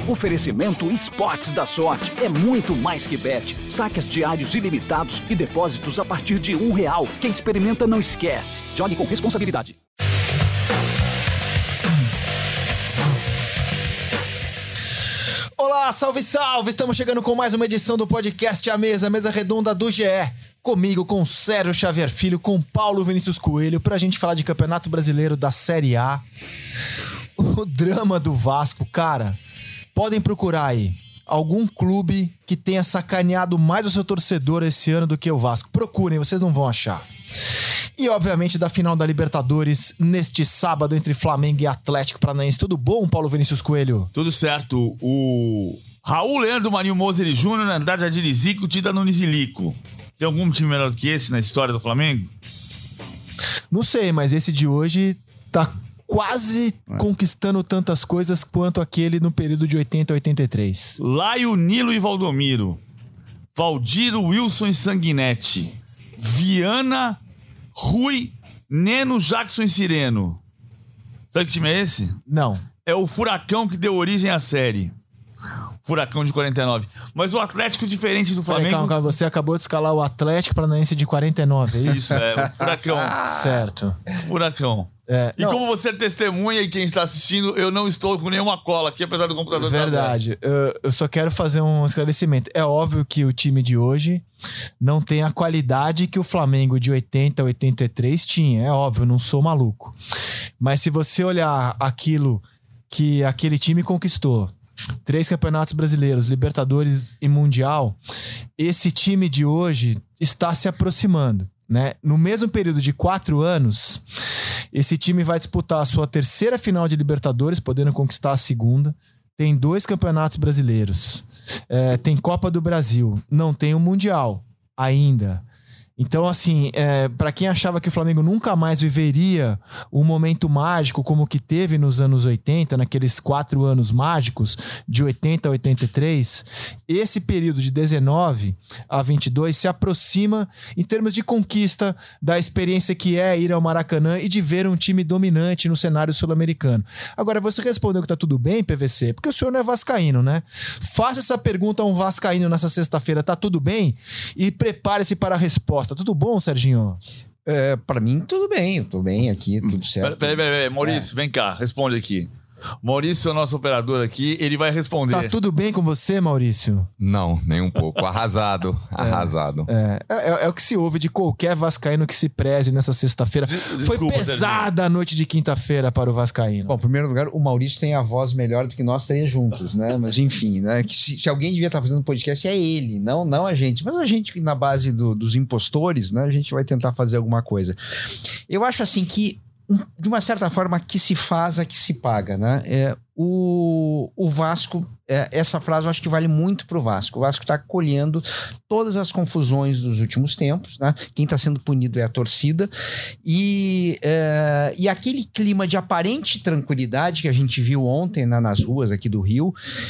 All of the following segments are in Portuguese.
Oferecimento Esportes da Sorte. É muito mais que bet. Saques diários ilimitados e depósitos a partir de R$1. Quem experimenta não esquece. Jogue com responsabilidade. Olá, salve, salve! Estamos chegando com mais uma edição do podcast A Mesa Redonda do GE. Comigo, com Sérgio Xavier Filho, com Paulo Vinícius Coelho, pra gente falar de Campeonato Brasileiro da Série A. O drama do Vasco, cara, podem procurar aí algum clube que tenha sacaneado mais o seu torcedor esse ano do que o Vasco. Procurem, vocês não vão achar. E, obviamente, da final da Libertadores, neste sábado, entre Flamengo e Atlético Paranaense. Tudo bom, Paulo Vinícius Coelho? Tudo certo. O Raul Leandro, Marinho Moser Júnior, Andrade Adilizico, Tita Nunes e Lico. Tem algum time melhor do que esse na história do Flamengo? Não sei, mas esse de hoje tá quase conquistando tantas coisas quanto aquele no período de 80 a 83. Laio, Nilo e Valdomiro. Valdiro, Wilson e Sanguinetti. Viana, Rui, Neno, Jackson e Sireno. Sabe que time é esse? Não. É o Furacão que deu origem à série. Furacão de 49. Mas o Atlético, diferente do Flamengo... Calma, você acabou de escalar o Atlético Paranaense de 49, é isso? Isso, é o Furacão. Certo. Furacão. E não. Como você testemunha e quem está assistindo, eu não estou com nenhuma cola aqui, apesar do computador. Verdade. Eu só quero fazer um esclarecimento. É óbvio que o time de hoje não tem a qualidade que o Flamengo de 80 a 83 tinha. É óbvio, não sou maluco. Mas se você olhar aquilo que aquele time conquistou, 3 campeonatos brasileiros, Libertadores e Mundial, esse time de hoje está se aproximando, né? No mesmo período de 4 anos, esse time vai disputar a sua 3ª final de Libertadores, podendo conquistar a 2ª. Tem 2 campeonatos brasileiros. Tem Copa do Brasil. Não tem o Mundial ainda. Então, assim, para quem achava que o Flamengo nunca mais viveria um momento mágico como o que teve nos anos 80, naqueles 4 anos mágicos, de 80 a 83, esse período de 19 a 22 se aproxima em termos de conquista da experiência que é ir ao Maracanã e de ver um time dominante no cenário sul-americano. Agora, você respondeu que tá tudo bem, PVC? Porque o senhor não é vascaíno, né? Faça essa pergunta a um vascaíno nessa sexta-feira, tá tudo bem? E prepare-se para a resposta. Tudo bom, Serginho? Pra mim, tudo bem. Eu tô bem aqui, tudo certo. Peraí. Maurício, vem cá, responde aqui. Maurício é o nosso operador aqui, ele vai responder. Tá tudo bem com você, Maurício? Não, nem um pouco. Arrasado. Arrasado. É o que se ouve de qualquer vascaíno que se preze nessa sexta-feira. Foi pesada a noite de quinta-feira para o vascaíno. Bom, em primeiro lugar, o Maurício tem a voz melhor do que nós 3 juntos, né? Mas enfim, né? Que se alguém devia estar fazendo podcast é ele, não a gente. Mas a gente, na base dos impostores, né? A gente vai tentar fazer alguma coisa. Eu acho assim que de uma certa forma, que se faz, a que se paga, né? O Vasco, essa frase eu acho que vale muito pro Vasco. O Vasco está colhendo todas as confusões dos últimos tempos, né? Quem está sendo punido é a torcida. E aquele clima de aparente tranquilidade que a gente viu ontem nas ruas aqui do Rio,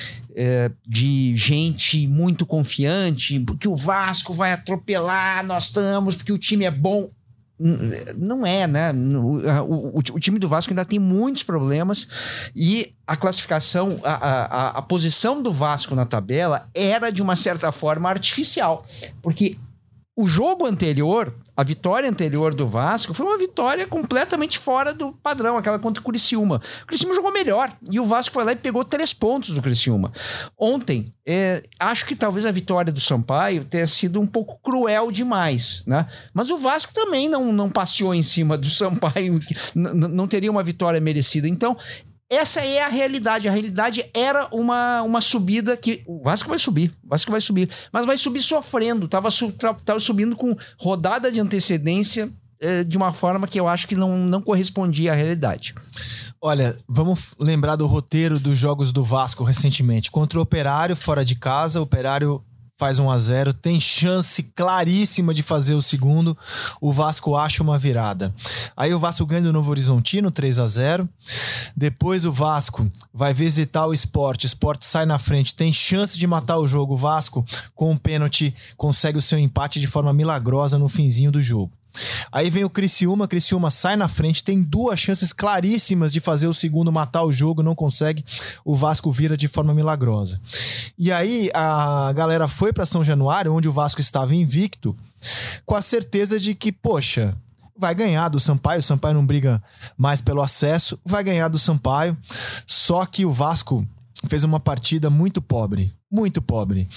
de gente muito confiante, porque o Vasco vai atropelar, nós estamos, porque o time é bom. Não é, né? O time do Vasco ainda tem muitos problemas e a classificação, a posição do Vasco na tabela era de uma certa forma artificial, porque o jogo anterior, a vitória anterior do Vasco foi uma vitória completamente fora do padrão, aquela contra o Criciúma. O Criciúma jogou melhor e o Vasco foi lá e pegou 3 pontos do Criciúma. Ontem, acho que talvez a vitória do Sampaio tenha sido um pouco cruel demais, né? Mas o Vasco também não passeou em cima do Sampaio, não teria uma vitória merecida. Então, essa é a realidade. A realidade era uma subida que o Vasco vai subir, mas vai subir sofrendo. Tava subindo com rodada de antecedência de uma forma que eu acho que não correspondia à realidade. Olha, vamos lembrar do roteiro dos jogos do Vasco recentemente. Contra o Operário, fora de casa, o Operário faz 1-0, tem chance claríssima de fazer o segundo, o Vasco acha uma virada. Aí o Vasco ganha do Novo Horizontino, 3-0. Depois o Vasco vai visitar o Sport sai na frente, tem chance de matar o jogo. O Vasco, com um pênalti, consegue o seu empate de forma milagrosa no finzinho do jogo. Aí vem o Criciúma sai na frente, tem 2 chances claríssimas de fazer o segundo, matar o jogo, não consegue, o Vasco vira de forma milagrosa. E aí a galera foi para São Januário, onde o Vasco estava invicto, com a certeza de que, poxa, vai ganhar do Sampaio, o Sampaio não briga mais pelo acesso, vai ganhar do Sampaio, só que o Vasco fez uma partida muito pobre. Muito pobre.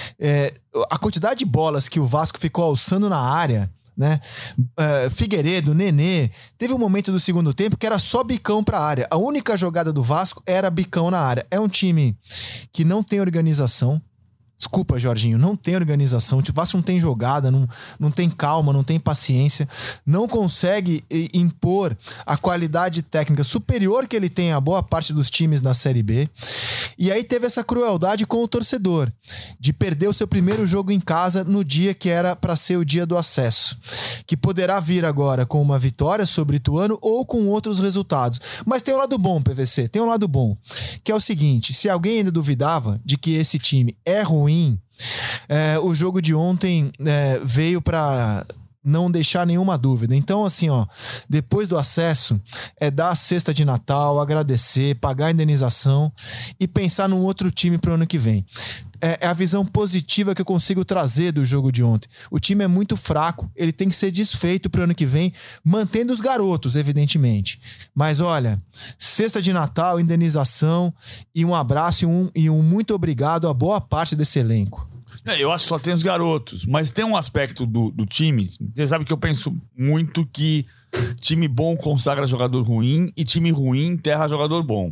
A quantidade de bolas que o Vasco ficou alçando na área, né? Figueiredo, Nenê, teve um momento do segundo tempo que era só bicão pra área. A única jogada do Vasco era bicão na área. É um time que não tem organização. Desculpa, Jorginho, não tem organização. O Vasco não tem jogada, não tem calma, não tem paciência, não consegue impor a qualidade técnica superior que ele tem a boa parte dos times na Série B. E aí teve essa crueldade com o torcedor, de perder o seu primeiro jogo em casa no dia que era para ser o dia do acesso, que poderá vir agora com uma vitória sobre Ituano ou com outros resultados. Mas tem um lado bom, PVC, tem um lado bom, que é o seguinte: se alguém ainda duvidava de que esse time é ruim, o jogo de ontem veio para não deixar nenhuma dúvida. Então, assim, ó, depois do acesso, dar a cesta de Natal, agradecer, pagar a indenização e pensar num outro time pro ano que vem. É a visão positiva que eu consigo trazer do jogo de ontem. O time é muito fraco, ele tem que ser desfeito pro ano que vem, mantendo os garotos, evidentemente. Mas olha, cesta de Natal, indenização e um abraço e um muito obrigado a boa parte desse elenco. Eu acho que só tem os garotos, mas tem um aspecto do time. Você sabe que eu penso muito que time bom consagra jogador ruim e time ruim enterra jogador bom.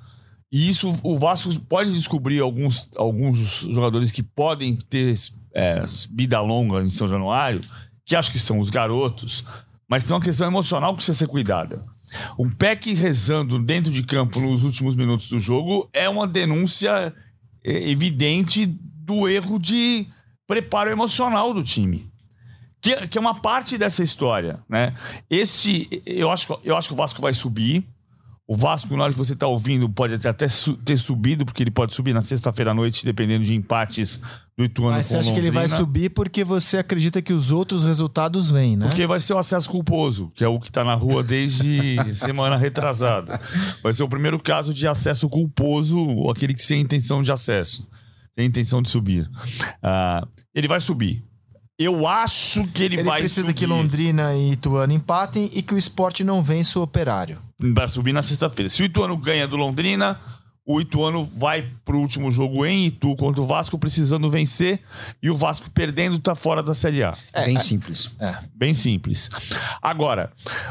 E isso, o Vasco pode descobrir alguns jogadores que podem ter vida longa em São Januário, que acho que são os garotos, mas tem uma questão emocional que precisa ser cuidada. O Peck rezando dentro de campo nos últimos minutos do jogo é uma denúncia evidente do erro de preparo emocional do time, que é uma parte dessa história, né? Eu acho que o Vasco vai subir. O Vasco, na hora que você está ouvindo, pode até ter subido, porque ele pode subir na sexta-feira à noite, dependendo de empates do Ituano. Mas você acha que ele vai subir porque você acredita que os outros resultados vêm, né? Porque vai ser o acesso culposo, que é o que está na rua desde semana retrasada. Vai ser o primeiro caso de acesso culposo, aquele que sem intenção de acesso, sem intenção de subir. Ele vai subir. Eu acho que ele vai subir. Ele precisa que Londrina e Ituano empatem e que o Sport não vença o Operário. Vai subir na sexta-feira. Se o Ituano ganha do Londrina, o Ituano vai pro último jogo em Itu contra o Vasco, precisando vencer, e o Vasco perdendo tá fora da Série A. Bem simples. Bem simples. Agora,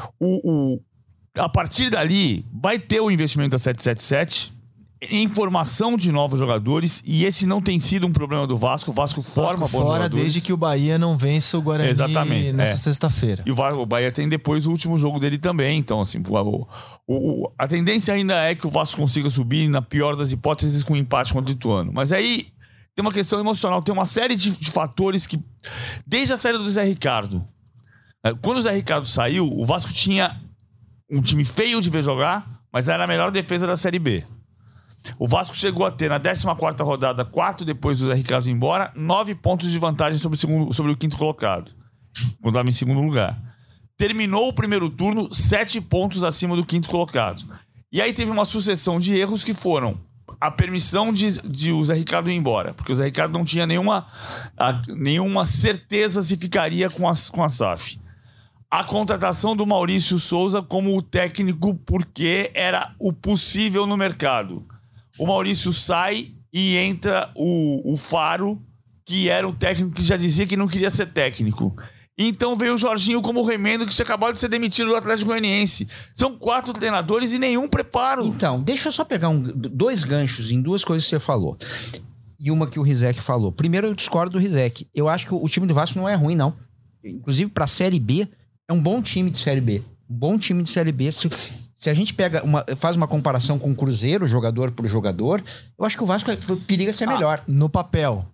a partir dali, vai ter o investimento da 777 em formação de novos jogadores, e esse não tem sido um problema do Vasco. O Vasco forma bons jogadores desde que o Bahia não vença o Guarani. Exatamente, nessa sexta-feira. E o Bahia tem depois o último jogo dele também. Então, assim, a tendência ainda é que o Vasco consiga subir, na pior das hipóteses, com um empate contra o Ituano. Mas aí tem uma questão emocional, tem uma série de fatores que, desde a saída do Zé Ricardo, quando o Zé Ricardo saiu, o Vasco tinha um time feio de ver jogar, mas era a melhor defesa da Série B. O Vasco chegou a ter, na 14ª rodada, 4 depois do Zé Ricardo ir embora, 9 pontos de vantagem sobre o quinto colocado, quando estava em segundo lugar. Terminou o primeiro turno 7 pontos acima do quinto colocado. E aí teve uma sucessão de erros que foram a permissão de o Zé Ricardo ir embora, porque o Zé Ricardo não tinha nenhuma certeza se ficaria com a SAF. A contratação do Maurício Souza como o técnico, porque era o possível no mercado. O Maurício sai e entra o Faro, que era um técnico que já dizia que não queria ser técnico. Então veio o Jorginho como remendo, que acabou de ser demitido do Atlético Goianiense. São 4 treinadores e nenhum preparo. Então, deixa eu só pegar 2 ganchos em 2 coisas que você falou. E uma que o Rizek falou. Primeiro, eu discordo do Rizek. Eu acho que o time do Vasco não é ruim, não. Inclusive, pra Série B, é um bom time de Série B. Um bom time de Série B. Se a gente faz uma comparação com o Cruzeiro, jogador por jogador, eu acho que o Vasco periga ser melhor. No papel.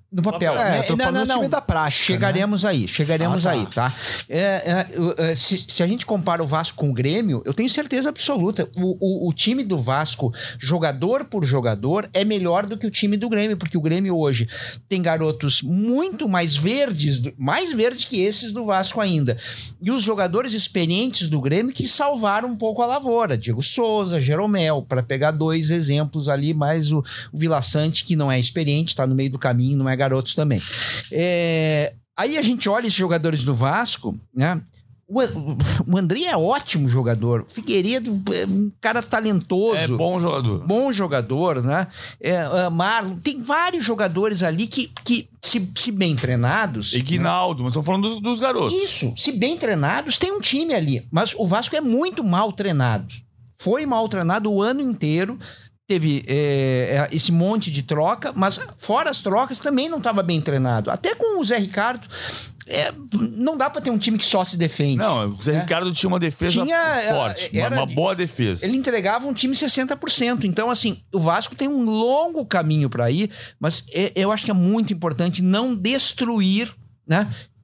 No papel. Eu tô falando do time da prática. Chegaremos aí, tá? Se a gente compara o Vasco com o Grêmio, eu tenho certeza absoluta. O time do Vasco, jogador por jogador, é melhor do que o time do Grêmio, porque o Grêmio hoje tem garotos muito mais verdes que esses do Vasco ainda. E os jogadores experientes do Grêmio que salvaram um pouco a lavoura. Diego Souza, Jeromel, para pegar 2 exemplos ali, mais o Vila Sante, que não é experiente, tá no meio do caminho, não é garotos também. Aí a gente olha esses jogadores do Vasco, né? O André é ótimo jogador. O Figueiredo é um cara talentoso. É bom jogador. Bom jogador, né? Marlon. Tem vários jogadores ali que se bem treinados... Ignaldo, mas estamos falando dos garotos. Isso. Se bem treinados, tem um time ali. Mas o Vasco é muito mal treinado. Foi mal treinado o ano inteiro. Teve esse monte de troca, mas fora as trocas também não estava bem treinado. Até com o Zé Ricardo, não dá para ter um time que só se defende. Não, o Zé Ricardo tinha uma defesa forte, uma boa defesa. Ele entregava um time 60%. Então, assim, o Vasco tem um longo caminho para ir, mas eu acho que é muito importante não destruir, né?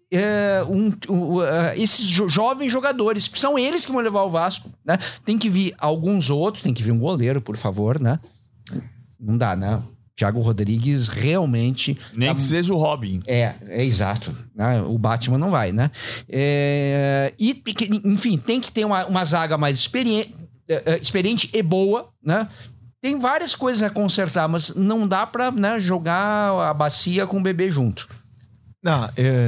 Esses jovens jogadores, são eles que vão levar o Vasco, né? Tem que vir alguns outros, tem que vir um goleiro, por favor, né? Não dá, né? Thiago Rodrigues realmente... Nem que seja o Robin. É exato, né? O Batman não vai, né? Enfim, tem que ter uma zaga mais experiente e boa, né? Tem várias coisas a consertar, mas não dá pra, né, jogar a bacia com o bebê junto. Não,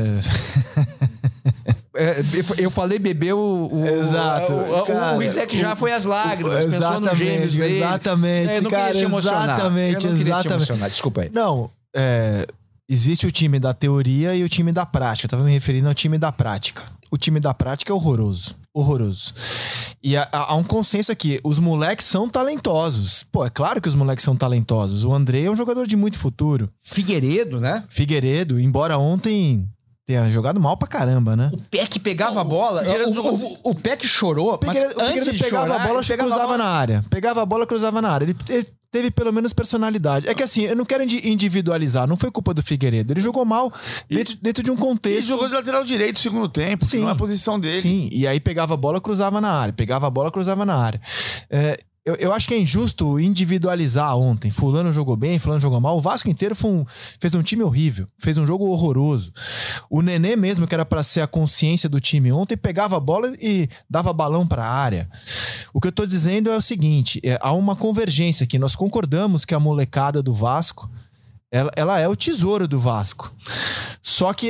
eu falei bebê, exato, o Rizek já foi às lágrimas, pensou no gêmeos dele. Exatamente, eu não queria te emocionar. Exatamente. Desculpa aí. Não, existe o time da teoria e o time da prática. Eu tava me referindo ao time da prática. O time da prática é horroroso. E há um consenso aqui. Os moleques são talentosos. Pô, é claro que os moleques são talentosos. O André é um jogador de muito futuro. Figueiredo, né? Figueiredo, embora ontem tenha jogado mal pra caramba, né? O Peck pegava a bola. O Peck chorou. O Figueiredo pegava a bola e cruzava na área. Pegava a bola, cruzava na área. Ele teve pelo menos personalidade. É que assim, eu não quero individualizar. Não foi culpa do Figueiredo. Ele jogou mal dentro de um contexto. Ele jogou de lateral direito no segundo tempo. Sim, não é a posição dele. Sim, e aí pegava a bola, cruzava na área. Pegava a bola, cruzava na área. Eu acho que é injusto individualizar ontem. Fulano jogou bem, fulano jogou mal. O Vasco inteiro fez um time horrível. Fez um jogo horroroso. O Nenê mesmo, que era pra ser a consciência do time ontem, pegava a bola e dava balão pra área. O que eu tô dizendo é o seguinte, há uma convergência aqui. Nós concordamos que a molecada do Vasco, ela é o tesouro do Vasco. Só que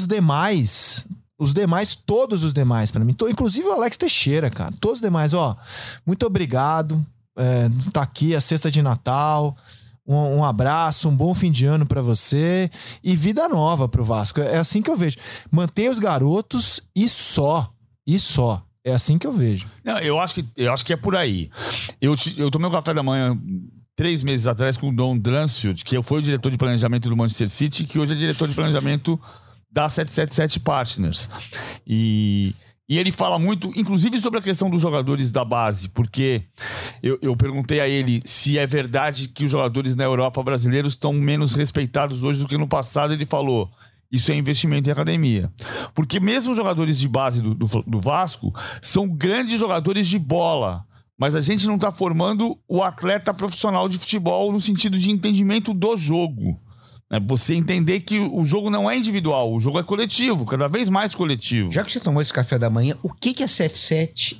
todos os demais, pra mim, inclusive o Alex Teixeira, cara, todos os demais, muito obrigado, tá aqui a cesta de Natal, um abraço, um bom fim de ano pra você e vida nova pro Vasco, é assim que eu vejo, manter os garotos e só, é assim que eu vejo. Não, eu acho que é por aí. Eu tomei um café da manhã 3 meses atrás com o Don Dransfield, que foi o diretor de planejamento do Manchester City, que hoje é diretor de planejamento da 777 Partners. E ele fala muito, inclusive sobre a questão dos jogadores da base, porque eu perguntei a ele se é verdade que os jogadores na Europa brasileiros estão menos respeitados hoje do que no passado. Ele falou, isso é investimento em academia. Porque mesmo os jogadores de base do Vasco são grandes jogadores de bola, mas a gente não está formando o atleta profissional de futebol no sentido de entendimento do jogo. Você entender que o jogo não é individual, o jogo é coletivo, cada vez mais coletivo. Já que você tomou esse café da manhã, o que a 777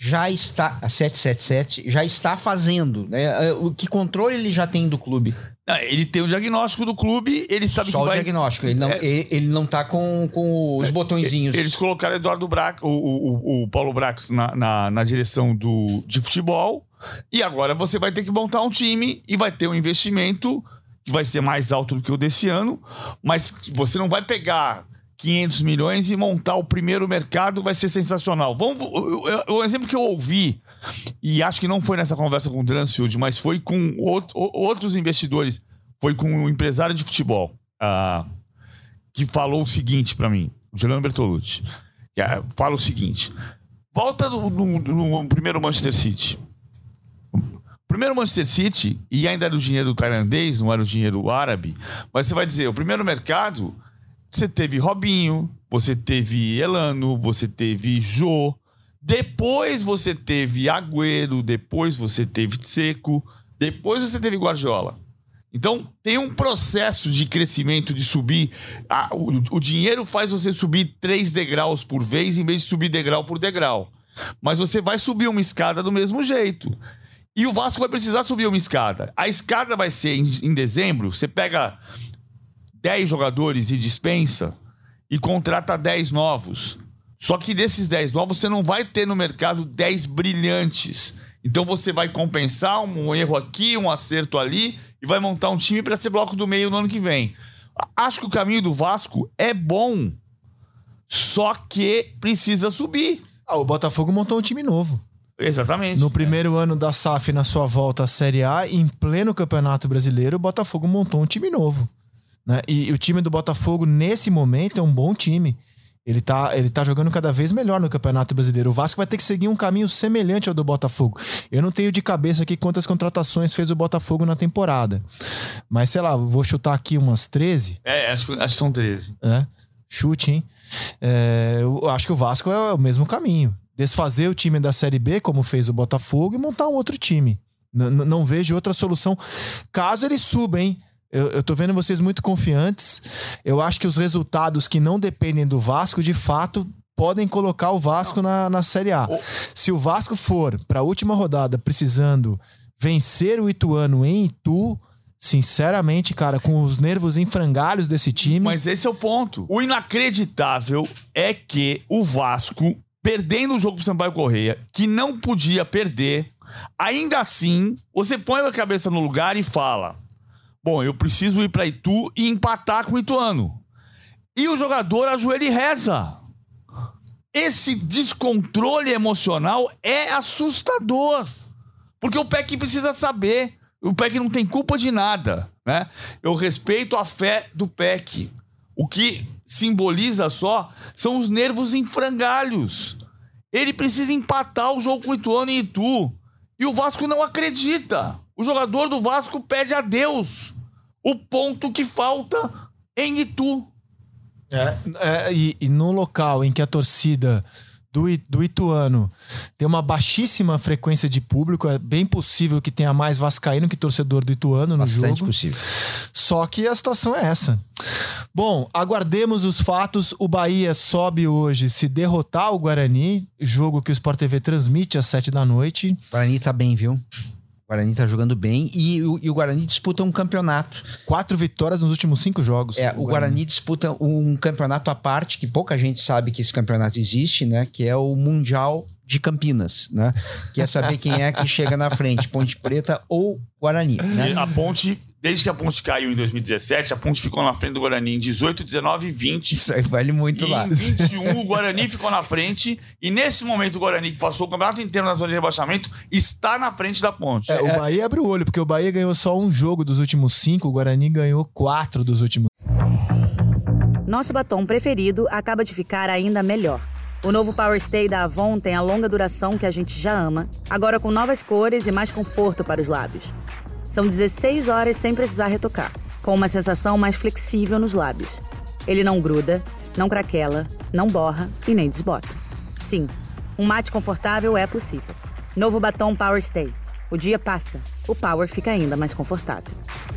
já está fazendo? Né? Que controle ele já tem do clube? Ele tem o diagnóstico do clube, ele sabe só que vai... Só o diagnóstico, ele não tá com os botõezinhos. Eles colocaram Eduardo Brax, o Paulo Brax na direção de futebol, e agora você vai ter que montar um time e vai ter um investimento que vai ser mais alto do que o desse ano, mas você não vai pegar 500 milhões e montar o primeiro mercado, vai ser sensacional. O exemplo que eu ouvi, e acho que não foi nessa conversa com o Dransfield, mas foi com outros investidores, foi com um empresário de futebol, que falou o seguinte pra mim, o Juliano Bertolucci, fala o seguinte, volta no primeiro Manchester City. Primeiro Manchester City, e ainda era o dinheiro tailandês, não era o dinheiro árabe, mas você vai dizer, o primeiro mercado, você teve Robinho, você teve Elano, você teve Jô, depois você teve Agüero, depois você teve Dzeko, depois você teve Guardiola. Então, tem um processo de crescimento, de subir. O dinheiro faz você subir 3 degraus por vez, em vez de subir degrau por degrau. Mas você vai subir uma escada do mesmo jeito. E o Vasco vai precisar subir uma escada. A escada vai ser em dezembro. Você pega 10 jogadores e dispensa e contrata 10 novos. Só que desses 10 novos, você não vai ter no mercado 10 brilhantes. Então você vai compensar um erro aqui, um acerto ali, e vai montar um time para ser bloco do meio no ano que vem. Acho que o caminho do Vasco é bom, só que precisa subir. O Botafogo montou um time novo. Exatamente. No primeiro ano da SAF, na sua volta à Série A, em pleno Campeonato Brasileiro, o Botafogo montou um time novo, né? E o time do Botafogo, nesse momento, é um bom time. Ele tá jogando cada vez melhor no Campeonato Brasileiro. O Vasco vai ter que seguir um caminho semelhante ao do Botafogo. Eu não tenho de cabeça aqui quantas contratações fez o Botafogo na temporada. Mas, sei lá, vou chutar aqui umas 13. Acho que são 13. Chute, hein? Eu acho que o Vasco é o mesmo caminho. Desfazer o time da Série B, como fez o Botafogo, e montar um outro time. Não vejo outra solução. Caso ele suba, hein? Eu tô vendo vocês muito confiantes. Eu acho que os resultados que não dependem do Vasco, de fato, podem colocar o Vasco na Série A. Se o Vasco for pra última rodada precisando vencer o Ituano em Itu, sinceramente, cara, com os nervos em frangalhos desse time... Mas esse é o ponto. O inacreditável é que o Vasco, perdendo o jogo pro Sampaio Corrêa, que não podia perder, ainda assim, você põe a cabeça no lugar e fala... Bom, eu preciso ir pra Itu e empatar com o Ituano. E o jogador ajoelha e reza. Esse descontrole emocional é assustador. Porque o PEC precisa saber. O PEC não tem culpa de nada, né? Eu respeito a fé do PEC. O que simboliza só são os nervos em frangalhos. Ele precisa empatar o jogo com o Ituano em Itu. E o Vasco não acredita. O jogador do Vasco pede a Deus o ponto que falta em Itu. E no local em que a torcida do Ituano tem uma baixíssima frequência de público, é bem possível que tenha mais vascaíno que torcedor do Ituano no jogo. Bastante possível. Só que a situação é essa. Bom, aguardemos os fatos. O Bahia sobe hoje se derrotar o Guarani, jogo que o Sport TV transmite às 7 da noite. O Guarani tá bem, viu? O Guarani tá jogando bem e o Guarani disputa um campeonato. 4 vitórias nos últimos 5 jogos. O Guarani disputa um campeonato à parte, que pouca gente sabe que esse campeonato existe, né? Que é o Mundial de Campinas, né? Que é saber quem é que chega na frente, Ponte Preta ou Guarani, né? A Ponte, desde que a Ponte caiu em 2017, a Ponte ficou na frente do Guarani em 18, 19 e 20. Isso aí vale muito e lá. Em 21, o Guarani ficou na frente. E nesse momento, o Guarani, que passou o campeonato inteiro na zona de rebaixamento, está na frente da Ponte. O Bahia abre o olho, porque o Bahia ganhou só um jogo dos últimos 5, o Guarani ganhou 4 dos últimos. Nosso batom preferido acaba de ficar ainda melhor. O novo Power Stay da Avon tem a longa duração que a gente já ama, agora com novas cores e mais conforto para os lábios. São 16 horas sem precisar retocar, com uma sensação mais flexível nos lábios. Ele não gruda, não craquela, não borra e nem desbota. Sim, um mate confortável é possível. Novo batom Power Stay. O dia passa, o Power fica ainda mais confortável.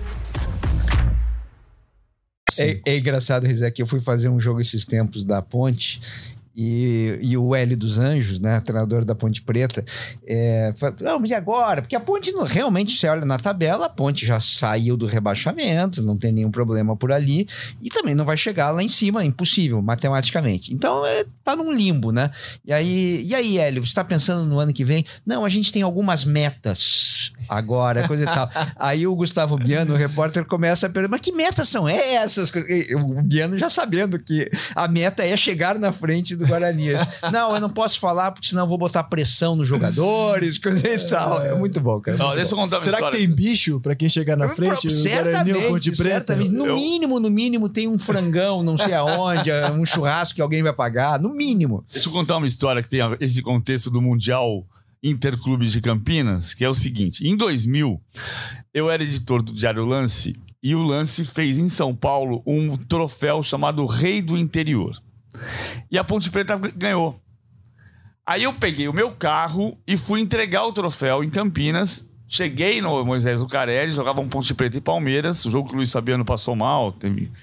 É engraçado, Rizé, que eu fui fazer um jogo esses tempos da Ponte e o Hélio dos Anjos, né, treinador da Ponte Preta, falou, não, e agora? Porque a Ponte, realmente, você olha na tabela, a Ponte já saiu do rebaixamento, não tem nenhum problema por ali, e também não vai chegar lá em cima, impossível, matematicamente. Então, tá num limbo, né? E aí, Hélio, você tá pensando no ano que vem? Não, a gente tem algumas metas agora, coisa e tal. Aí o Gustavo Biano, o repórter, começa a perguntar, mas que metas são essas? O Biano já sabendo que a meta é chegar na frente do Guarani. Não, eu não posso falar, porque senão eu vou botar pressão nos jogadores, coisa e tal. É muito bom, cara. Não, deixa eu contar uma Será história. Que tem bicho pra quem chegar na frente? Certamente. No mínimo tem um frangão, não sei aonde, um churrasco que alguém vai pagar. No mínimo. Deixa eu contar uma história que tem esse contexto do Mundial Interclubes de Campinas, que é o seguinte. Em 2000, eu era editor do Diário Lance e o Lance fez em São Paulo um troféu chamado Rei do Interior. E a Ponte Preta ganhou. Aí eu peguei o meu carro e fui entregar o troféu em Campinas. Cheguei no Moisés Lucarelli, jogavam Ponte Preta e Palmeiras. O jogo que o Luiz Fabiano passou mal,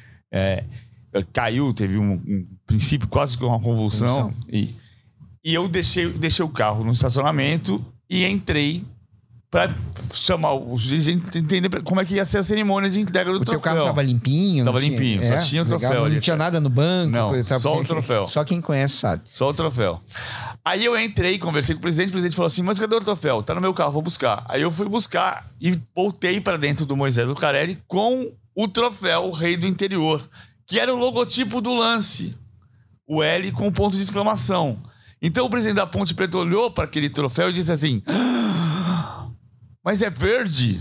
caiu, teve um princípio quase que uma convulsão. E eu deixei o carro no estacionamento e entrei pra chamar os dirigentes e entender como é que ia ser a cerimônia de entrega do troféu. O teu carro tava limpinho? Tava limpinho, só tinha o troféu ali. Não tinha nada no banco? Não, só o troféu. Só quem conhece sabe. Só o troféu. Aí eu entrei, conversei com o presidente falou assim, mas cadê o troféu? Tá no meu carro, vou buscar. Aí eu fui buscar e voltei pra dentro do Moisés Lucarelli com o troféu Rei do Interior, que era o logotipo do Lance. O L com ponto de exclamação. Então o presidente da Ponte Preta olhou para aquele troféu e disse assim... Mas é verde?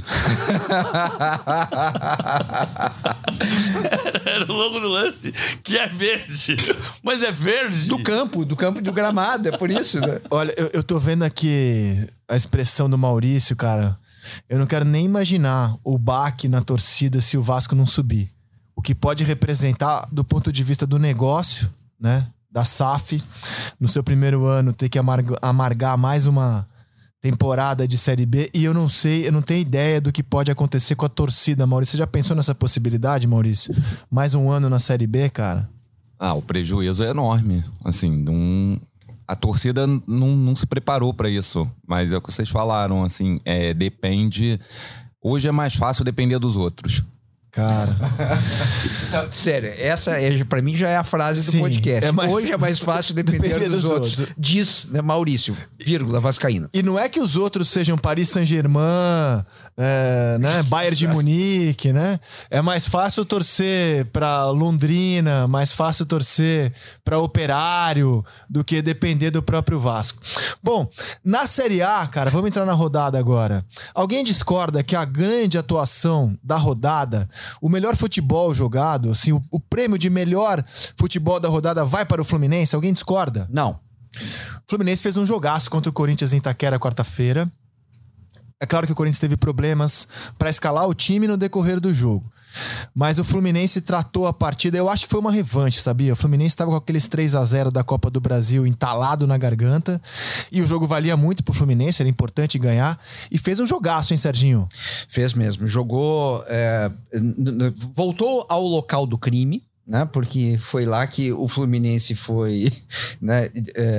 Era o logo do Lance, que é verde. Mas é verde? Do campo e do gramado, é por isso, né? Olha, eu tô vendo aqui a expressão do Maurício, cara. Eu não quero nem imaginar o baque na torcida se o Vasco não subir. O que pode representar do ponto de vista do negócio, né? Da SAF, no seu primeiro ano, ter que amargar mais uma temporada de Série B, e eu não tenho ideia do que pode acontecer com a torcida, Maurício. Você já pensou nessa possibilidade, Maurício? Mais um ano na Série B, cara? O prejuízo é enorme. Assim, a torcida não se preparou para isso, mas é o que vocês falaram, assim, depende... Hoje é mais fácil depender dos outros. Cara... Sério, essa pra mim já é a frase do podcast. Hoje é mais fácil depender dos outros. Diz, né, Maurício, vírgula, vascaíno. E não é que os outros sejam Paris Saint-Germain, né, Bayern de Munique, né? É mais fácil torcer pra Londrina, mais fácil torcer pra Operário do que depender do próprio Vasco. Bom, na Série A, cara, vamos entrar na rodada agora. Alguém discorda que a grande atuação da rodada, o melhor futebol jogado, assim, o prêmio de melhor futebol da rodada vai para o Fluminense? Alguém discorda? Não. O Fluminense fez um jogaço contra o Corinthians em Itaquera quarta-feira. É claro que o Corinthians teve problemas para escalar o time no decorrer do jogo. Mas o Fluminense tratou a partida, eu acho que foi uma revanche, sabia? O Fluminense estava com aqueles 3-0 da Copa do Brasil entalado na garganta, e o jogo valia muito pro Fluminense, era importante ganhar, e fez um jogaço, hein, Serginho? Fez mesmo, jogou... voltou ao local do crime, né? Porque foi lá que o Fluminense foi... né?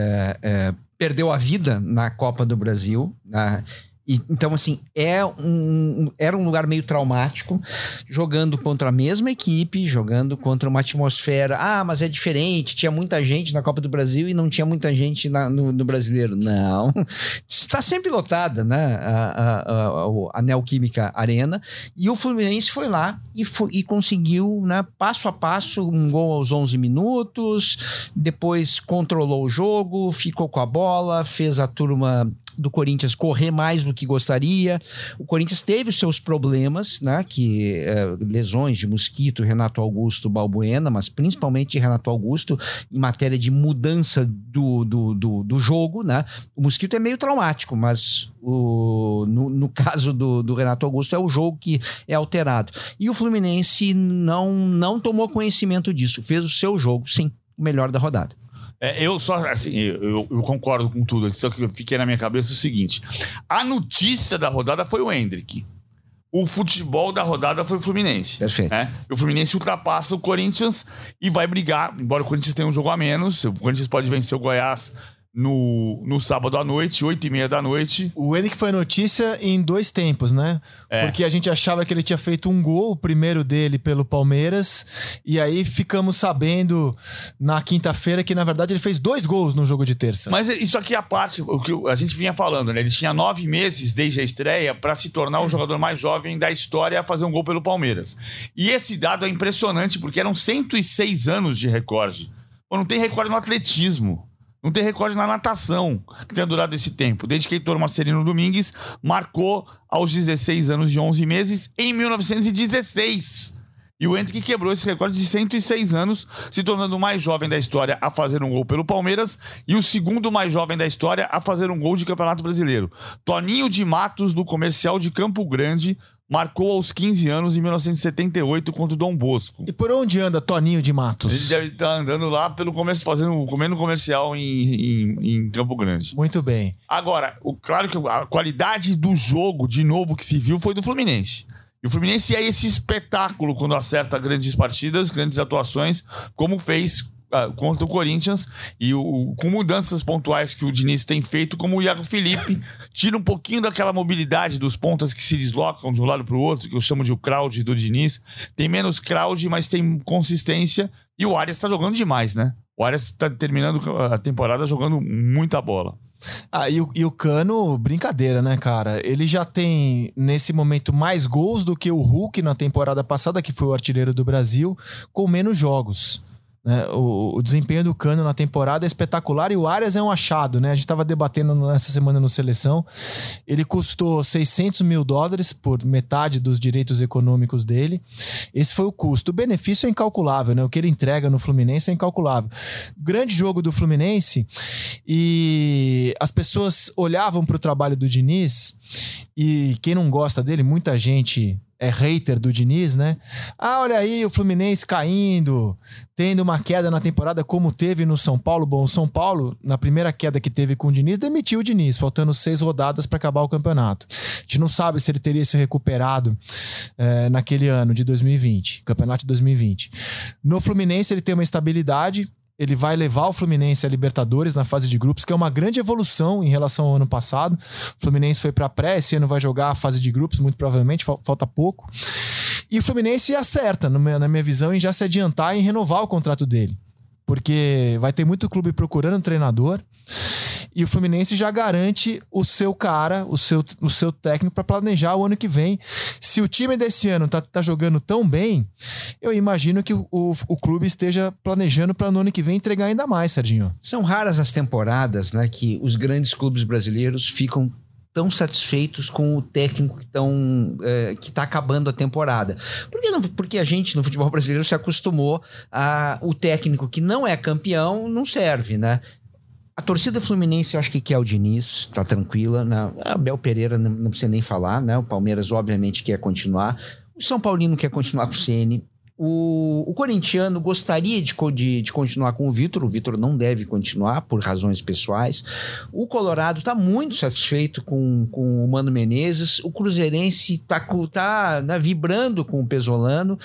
Perdeu a vida na Copa do Brasil, né? Então, assim, era um lugar meio traumático, jogando contra a mesma equipe, jogando contra uma atmosfera. Mas é diferente, tinha muita gente na Copa do Brasil e não tinha muita gente no Brasileiro. Não, está sempre lotada, né? A Neoquímica Arena. E o Fluminense foi lá e conseguiu, né, passo a passo, um gol aos 11 minutos, depois controlou o jogo, ficou com a bola, fez a turma do Corinthians correr mais do que gostaria. O Corinthians teve os seus problemas, né? Lesões de Mosquito, Renato Augusto, Balbuena, mas principalmente de Renato Augusto, em matéria de mudança do jogo, né? O Mosquito é meio traumático, mas no caso do Renato Augusto é o jogo que é alterado. E o Fluminense não tomou conhecimento disso, fez o seu jogo, sim, o melhor da rodada. Eu concordo com tudo, só que eu fiquei na minha cabeça o seguinte: a notícia da rodada foi o Endrick, o futebol da rodada foi o Fluminense. Perfeito. Né? O Fluminense ultrapassa o Corinthians e vai brigar, embora o Corinthians tenha um jogo a menos. O Corinthians pode vencer o Goiás no sábado à noite, 8h30 da noite. O Endrick foi notícia em 2 tempos, né? Porque a gente achava que ele tinha feito um gol, o primeiro dele pelo Palmeiras, e aí ficamos sabendo na quinta-feira que na verdade ele fez 2 gols no jogo de terça. Mas isso aqui é a parte, o que a gente vinha falando, né? Ele tinha 9 meses desde a estreia para se tornar o jogador mais jovem da história a fazer um gol pelo Palmeiras. E esse dado é impressionante, porque eram 106 anos de recorde. Não tem recorde no atletismo. Não tem recorde na natação que tenha durado esse tempo. Desde que Heitor Marcelino Domingues marcou aos 16 anos e 11 meses em 1916. E o Hendrick quebrou esse recorde de 106 anos, se tornando o mais jovem da história a fazer um gol pelo Palmeiras e o segundo mais jovem da história a fazer um gol de Campeonato Brasileiro. Toninho de Matos, do Comercial de Campo Grande, marcou aos 15 anos em 1978 contra o Dom Bosco. E por onde anda Toninho de Matos? Ele deve estar andando lá pelo comércio, comendo comercial em Campo Grande. Muito bem. Agora, claro que a qualidade do jogo, de novo, que se viu foi do Fluminense. E o Fluminense é esse espetáculo quando acerta grandes partidas, grandes atuações, como fez contra o Corinthians, e com mudanças pontuais que o Diniz tem feito, como o Iago Felipe, tira um pouquinho daquela mobilidade dos pontas que se deslocam de um lado para o outro, que eu chamo de o crowd do Diniz. Tem menos crowd, mas tem consistência, e o Arias está jogando demais, né? O Arias está terminando a temporada jogando muita bola. E o Cano, brincadeira, né, cara? Ele já tem, nesse momento, mais gols do que o Hulk na temporada passada, que foi o artilheiro do Brasil, com menos jogos. O desempenho do Cano na temporada é espetacular e o Arias é um achado, né? A gente estava debatendo nessa semana no Seleção. Ele custou $600 mil por metade dos direitos econômicos dele. Esse foi o custo. O benefício é incalculável, né? O que ele entrega no Fluminense é incalculável. Grande jogo do Fluminense, e as pessoas olhavam para o trabalho do Diniz, e quem não gosta dele, muita gente é hater do Diniz, né? Olha aí o Fluminense caindo, tendo uma queda na temporada como teve no São Paulo. Bom, o São Paulo, na primeira queda que teve com o Diniz, demitiu o Diniz, faltando 6 rodadas para acabar o campeonato. A gente não sabe se ele teria se recuperado naquele ano de 2020, campeonato de 2020. No Fluminense ele tem uma estabilidade. Ele vai levar o Fluminense a Libertadores na fase de grupos, que é uma grande evolução em relação ao ano passado. O Fluminense foi para pré, esse ano vai jogar a fase de grupos, muito provavelmente, falta pouco. E o Fluminense acerta, na minha visão, em já se adiantar em renovar o contrato dele. Porque vai ter muito clube procurando um treinador, e o Fluminense já garante o seu cara, o seu técnico para planejar o ano que vem. Se o time desse ano tá jogando tão bem, eu imagino que o clube esteja planejando para no ano que vem entregar ainda mais, Serginho. São raras as temporadas, né, que os grandes clubes brasileiros ficam tão satisfeitos com o técnico que está acabando a temporada. Por que não? Porque a gente no futebol brasileiro se acostumou o técnico que não é campeão não serve, né? A torcida fluminense, eu acho que quer o Diniz, tá tranquila, né? A Abel Pereira não precisa nem falar, né? O Palmeiras, obviamente, quer continuar. O São Paulino quer continuar com o Ceni. O corintiano gostaria de continuar com o Vitor não deve continuar por razões pessoais. O Colorado está muito satisfeito com o Mano Menezes. O cruzeirense tá vibrando com o Pesolano.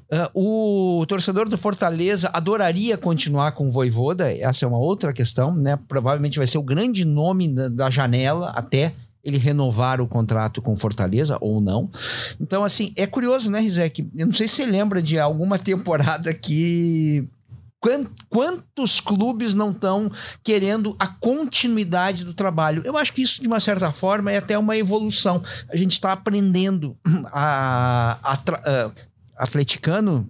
O torcedor do Fortaleza adoraria continuar com o Vojvoda. Essa é uma outra questão, né? Provavelmente vai ser o grande nome da janela até ele renovar o contrato com Fortaleza ou não. Então, assim, é curioso, né, Rizek? Eu não sei se você lembra de alguma temporada que... Quantos clubes não estão querendo a continuidade do trabalho? Eu acho que isso, de uma certa forma, é até uma evolução. A gente está aprendendo atleticano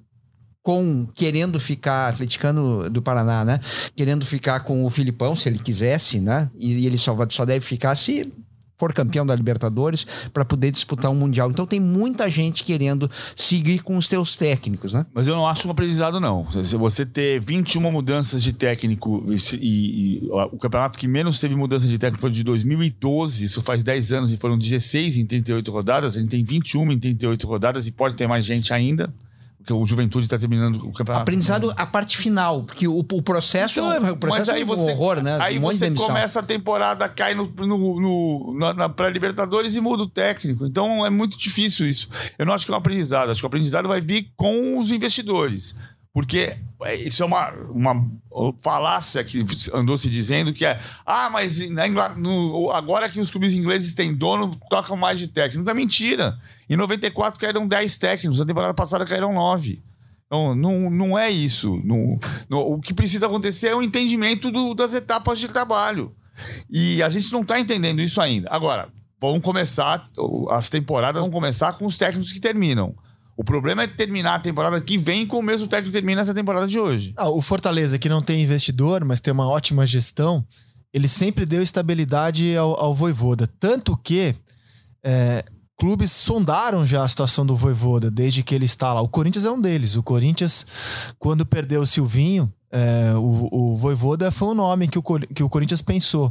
atleticano do Paraná, né? Querendo ficar com o Filipão, se ele quisesse, né? E ele só deve ficar se for campeão da Libertadores para poder disputar um Mundial. Então tem muita gente querendo seguir com os teus técnicos, né? Mas eu não acho um aprendizado, não. Se você ter 21 mudanças de técnico e o campeonato que menos teve mudança de técnico foi de 2012, isso faz 10 anos e foram 16 em 38 rodadas, a gente tem 21 em 38 rodadas e pode ter mais gente ainda. Porque o Juventude está terminando o campeonato. Aprendizado a parte final, porque o processo, então, mas aí é um horror, né? Aí você começa a temporada, cai na pré-Libertadores e muda o técnico. Então é muito difícil isso. Eu não acho que é um aprendizado. Acho que o aprendizado vai vir com os investidores. Porque isso é uma falácia que andou se dizendo que mas agora que os clubes ingleses têm dono, tocam mais de técnico. É mentira. Em 94 caíram 10 técnicos, na temporada passada caíram 9. Então, não é isso. O que precisa acontecer é o entendimento das etapas de trabalho. E a gente não está entendendo isso ainda. Agora, as temporadas vão começar com os técnicos que terminam. O problema é terminar a temporada que vem com o mesmo técnico que termina essa temporada de hoje. O Fortaleza, que não tem investidor, mas tem uma ótima gestão, ele sempre deu estabilidade ao Vojvoda. Tanto que clubes sondaram já a situação do Vojvoda desde que ele está lá. O Corinthians é um deles. O Corinthians, quando perdeu o Silvinho, o Vojvoda foi um nome que o Corinthians pensou.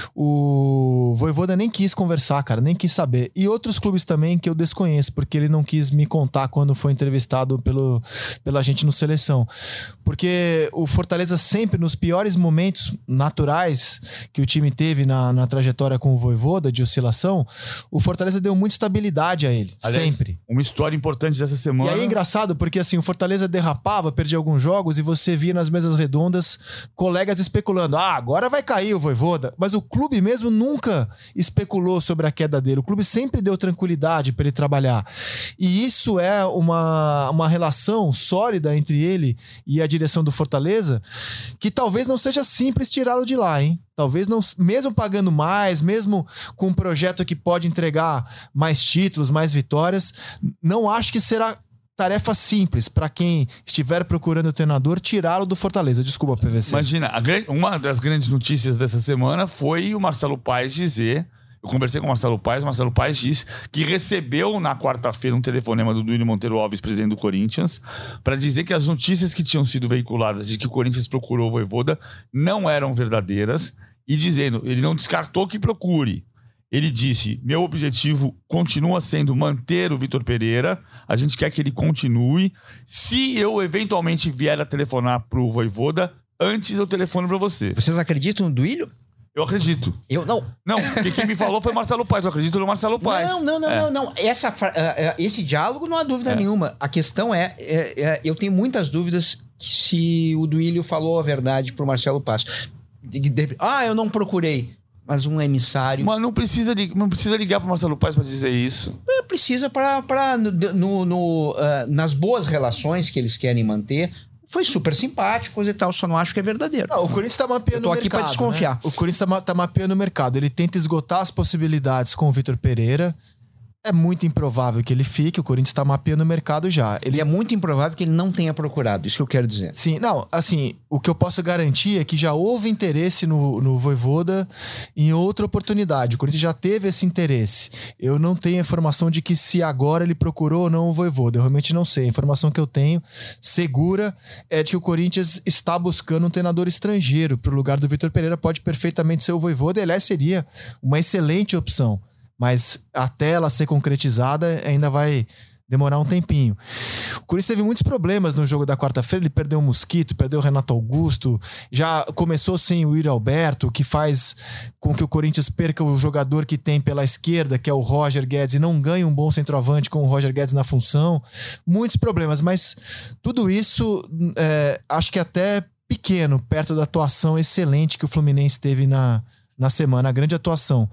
O Vojvoda nem quis conversar, cara, nem quis saber. E outros clubes também que eu desconheço, porque ele não quis me contar quando foi entrevistado pela gente no Seleção. Porque o Fortaleza sempre, nos piores momentos naturais que o time teve na trajetória com o Vojvoda, de oscilação, o Fortaleza deu muita estabilidade a ele. Aliás, sempre. Uma história importante dessa semana. E aí é engraçado, porque assim, o Fortaleza derrapava, perdia alguns jogos, e você via nas mesas redondas colegas especulando, agora vai cair o Vojvoda, mas o clube mesmo nunca especulou sobre a queda dele. O clube sempre deu tranquilidade para ele trabalhar, e isso é uma relação sólida entre ele e a direção do Fortaleza, que talvez não seja simples tirá-lo de lá, hein? Talvez não, mesmo pagando mais, mesmo com um projeto que pode entregar mais títulos, mais vitórias, não acho que será tarefa simples para quem estiver procurando o treinador tirá-lo do Fortaleza. Desculpa, PVC. Imagina, uma das grandes notícias dessa semana foi o Marcelo Paes dizer... Eu conversei com o Marcelo Paes disse que recebeu na quarta-feira um telefonema do Duílio Monteiro Alves, presidente do Corinthians, para dizer que as notícias que tinham sido veiculadas de que o Corinthians procurou o Vojvoda não eram verdadeiras, e dizendo, ele não descartou que procure. Ele disse, meu objetivo continua sendo manter o Vitor Pereira, a gente quer que ele continue. Se eu eventualmente vier a telefonar pro Vojvoda, antes eu telefono para você. Vocês acreditam no Duílio? Eu acredito. Eu não. Não, porque quem me falou foi Marcelo Paes. Eu acredito no Marcelo Paes. Não. Esse diálogo não há dúvida nenhuma. A questão eu tenho muitas dúvidas se o Duílio falou a verdade pro Marcelo Paes. Eu não procurei. Mas um emissário... Mas não precisa ligar pro Marcelo Paes pra dizer isso. Precisa nas boas relações que eles querem manter. Foi super simpático e tal, só não acho que é verdadeiro. Não, o Corinthians tá mapeando o mercado. Eu tô aqui pra desconfiar. Né? O Corinthians tá mapeando o mercado. Ele tenta esgotar as possibilidades com o Vitor Pereira. É muito improvável que ele fique. O Corinthians tá mapeando o mercado já. E é muito improvável que ele não tenha procurado. Isso que eu quero dizer. Sim, não, assim, o que eu posso garantir é que já houve interesse no Vojvoda em outra oportunidade. O Corinthians já teve esse interesse. Eu não tenho informação de que se agora ele procurou ou não o Vojvoda. Eu realmente não sei. A informação que eu tenho segura é de que o Corinthians está buscando um treinador estrangeiro pro lugar do Vitor Pereira. Pode perfeitamente ser o Vojvoda. Aliás, seria uma excelente opção. Mas até ela ser concretizada ainda vai demorar um tempinho. O Corinthians teve muitos problemas no jogo da quarta-feira. Ele perdeu o Mosquito, perdeu o Renato Augusto, já começou sem o Yuri Alberto, que faz com que o Corinthians perca o jogador que tem pela esquerda, que é o Roger Guedes, e não ganhe um bom centroavante com o Roger Guedes na função. Muitos problemas, mas tudo isso acho que até pequeno, perto da atuação excelente que o Fluminense teve na semana, a grande atuação.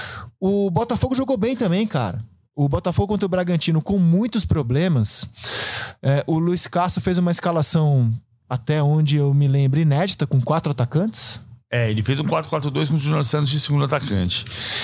O Botafogo jogou bem também, cara. O Botafogo contra o Bragantino com muitos problemas. O Luiz Castro fez uma escalação, até onde eu me lembro, inédita, com 4 atacantes. Ele fez um 4-4-2 com o Júnior Santos de segundo atacante.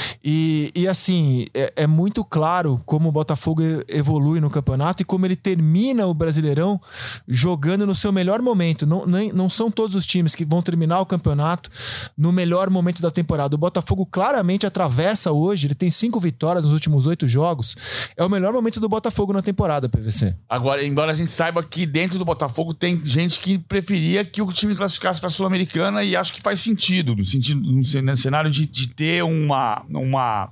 E assim, é muito claro como o Botafogo evolui no campeonato e como ele termina o Brasileirão jogando no seu melhor momento. Não são todos os times que vão terminar o campeonato no melhor momento da temporada. O Botafogo claramente atravessa hoje, ele tem 5 vitórias nos últimos 8 jogos. É o melhor momento do Botafogo na temporada, PVC. Agora, embora a gente saiba que dentro do Botafogo tem gente que preferia que o time classificasse para a Sul-Americana, e acho que faz sentido no cenário de ter uma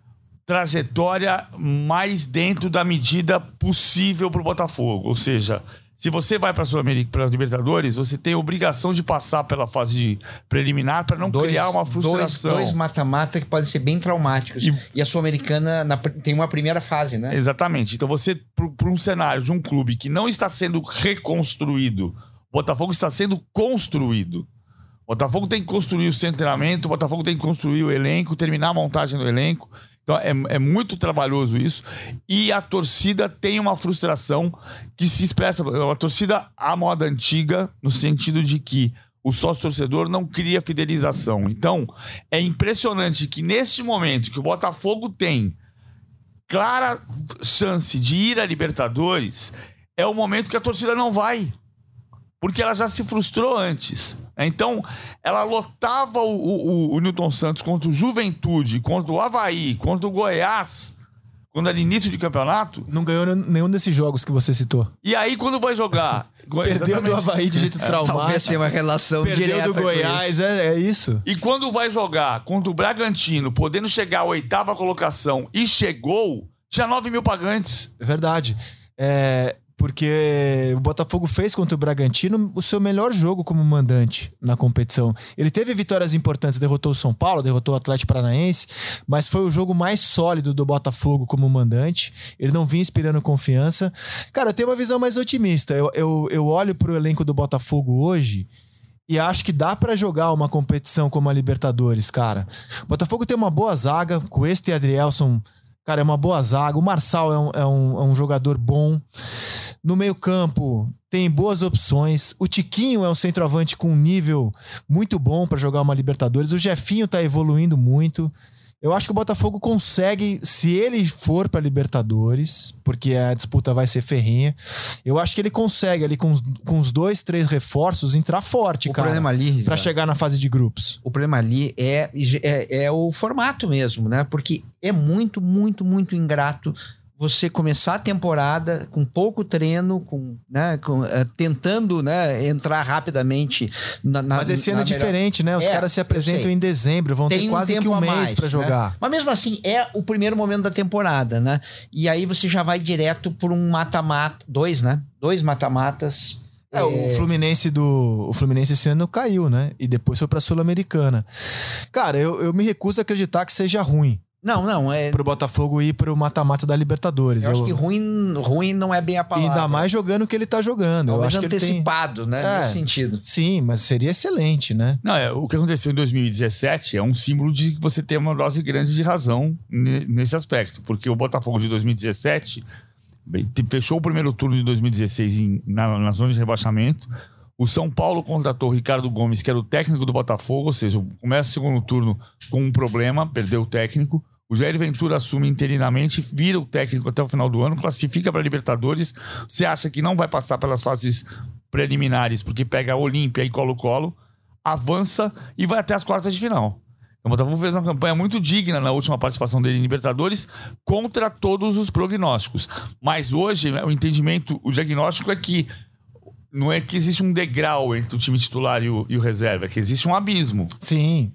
trajetória mais dentro da medida possível para o Botafogo. Ou seja, se você vai para a Libertadores, você tem a obrigação de passar pela fase preliminar para não criar uma frustração. Dois mata-mata que podem ser bem traumáticos. E a Sul-Americana tem uma primeira fase, né? Exatamente. Então você, para um cenário de um clube que não está sendo reconstruído, o Botafogo está sendo construído. O Botafogo tem que construir o centro de treinamento, o Botafogo tem que construir o elenco, terminar a montagem do elenco. Então é muito trabalhoso isso. E a torcida tem uma frustração que se expressa. A torcida à moda antiga, no sentido de que o sócio-torcedor não cria fidelização. Então é impressionante que neste momento que o Botafogo tem clara chance de ir à Libertadores, é o momento que a torcida não vai. Porque ela já se frustrou antes. Então, ela lotava o Newton Santos contra o Juventude, contra o Avaí, contra o Goiás, quando era início de campeonato. Não ganhou nenhum desses jogos que você citou. E aí, quando vai jogar... Perdeu do Avaí de jeito traumático. Talvez tenha uma relação Perdeu direta do Goiás, é isso. E quando vai jogar contra o Bragantino, podendo chegar à 8ª colocação e chegou, tinha 9 mil pagantes. É verdade. Porque o Botafogo fez contra o Bragantino o seu melhor jogo como mandante na competição. Ele teve vitórias importantes, derrotou o São Paulo, derrotou o Atlético Paranaense, mas foi o jogo mais sólido do Botafogo como mandante. Ele não vinha inspirando confiança. Cara, eu tenho uma visão mais otimista. Eu olho pro elenco do Botafogo hoje e acho que dá pra jogar uma competição como a Libertadores, cara. O Botafogo tem uma boa zaga, Cuesta e Adrielson. Cara, é uma boa zaga. O Marçal é um jogador bom. No meio-campo, tem boas opções. O Tiquinho é um centroavante com um nível muito bom para jogar uma Libertadores. O Jefinho tá evoluindo muito. Eu acho que o Botafogo consegue, se ele for para Libertadores, porque a disputa vai ser ferrenha, eu acho que ele consegue ali com os 2, 3 reforços entrar forte, cara. O problema ali, para chegar na fase de grupos. O problema ali é o formato mesmo, né? Porque é muito, muito, muito ingrato você começar a temporada com pouco treino, tentando, né, entrar rapidamente Mas esse ano é diferente, né? Os caras se apresentam em dezembro, vão ter quase que um mês para jogar. Né? Mas mesmo assim, é o primeiro momento da temporada, né? E aí você já vai direto por um mata-mata, 2, né? 2 mata-matas. O Fluminense esse ano caiu, né? E depois foi pra Sul-Americana. Cara, eu me recuso a acreditar que seja ruim. Não. Pro Botafogo ir pro mata-mata da Libertadores. Eu acho que ruim não é bem a palavra. Ainda mais jogando o que ele tá jogando. Talvez eu acho antecipado, que ele tem... né? Nesse sentido. Sim, mas seria excelente, né? Não, o que aconteceu em 2017 é um símbolo de que você tem uma dose grande de razão nesse aspecto. Porque o Botafogo de 2017 fechou o primeiro turno de 2016 na zona de rebaixamento. O São Paulo contratou o Ricardo Gomes, que era o técnico do Botafogo, ou seja, começa o segundo turno com um problema, perdeu o técnico. O Jair Ventura assume interinamente, vira o técnico até o final do ano, classifica para a Libertadores. Você acha que não vai passar pelas fases preliminares, porque pega a Olímpia e Colo-Colo, avança e vai até as quartas de final. Então o Botafogo fez uma campanha muito digna na última participação dele em Libertadores, contra todos os prognósticos. Mas hoje, o diagnóstico é que não é que existe um degrau entre o time titular e o reserva, é que existe um abismo. Sim.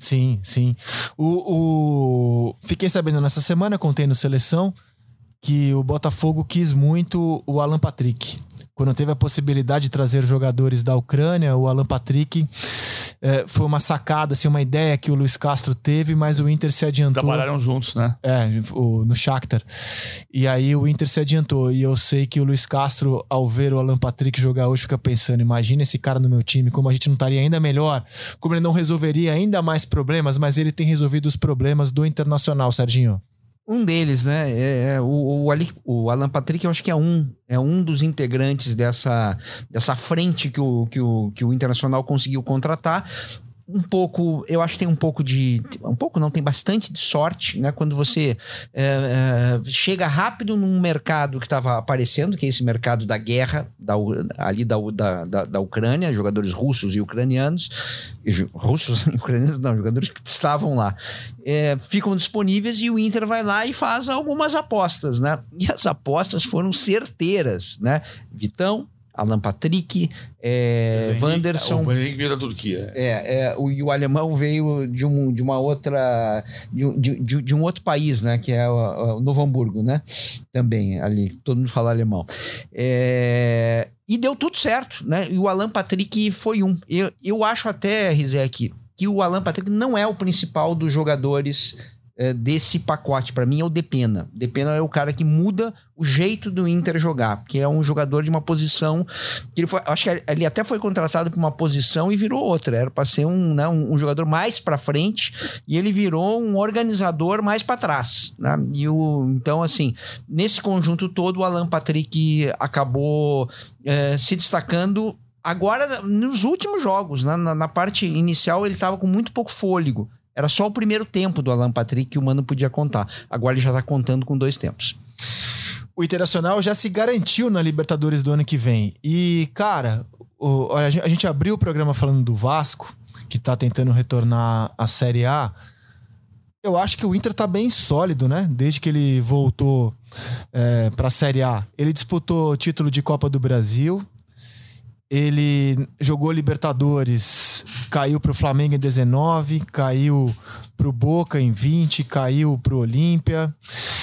Fiquei sabendo nessa semana, contei no Seleção, que o Botafogo quis muito o Alan Patrick. Quando teve a possibilidade de trazer jogadores da Ucrânia, o Alan Patrick foi uma sacada, assim, uma ideia que o Luiz Castro teve, mas o Inter se adiantou. Trabalharam juntos, né? No Shakhtar. E aí o Inter se adiantou. E eu sei que o Luiz Castro, ao ver o Alan Patrick jogar hoje, fica pensando, imagina esse cara no meu time, como a gente não estaria ainda melhor, como ele não resolveria ainda mais problemas, mas ele tem resolvido os problemas do Internacional, Serginho. Um deles, né? O Alan Patrick, eu acho que é um dos integrantes dessa frente que o Internacional conseguiu contratar. Eu acho que tem tem bastante de sorte, né? Quando você chega rápido num mercado que estava aparecendo, que é esse mercado da guerra, da Ucrânia, jogadores russos e ucranianos, jogadores que estavam lá, ficam disponíveis e o Inter vai lá e faz algumas apostas, né? E as apostas foram certeiras, né? Vitão, Alan Patrick, Wanderson. O Henrique veio da Turquia. E o alemão veio de um outro país, né? Que é o Novo Hamburgo, né? Também ali, todo mundo fala alemão. E deu tudo certo, né? E o Alan Patrick foi um. Eu acho até, Rizek, que o Alan Patrick não é o principal dos jogadores desse pacote. Para mim é o Depena. Depena é o cara que muda o jeito do Inter jogar, porque é um jogador de uma posição que acho que ele até foi contratado para uma posição e virou outra. Era para ser um jogador mais para frente e ele virou um organizador mais para trás, né? Então, assim, nesse conjunto todo, o Alan Patrick acabou se destacando. Agora, nos últimos jogos, né? Na parte inicial, ele estava com muito pouco fôlego. Era só o primeiro tempo do Alan Patrick que o Mano podia contar. Agora ele já tá contando com 2 tempos. O Internacional já se garantiu na Libertadores do ano que vem. E, cara, a gente abriu o programa falando do Vasco, que tá tentando retornar à Série A. Eu acho que o Inter tá bem sólido, né? Desde que ele voltou para a Série A. Ele disputou o título de Copa do Brasil. Ele jogou Libertadores, caiu pro Flamengo em 19, caiu pro Boca em 20, caiu pro Olímpia.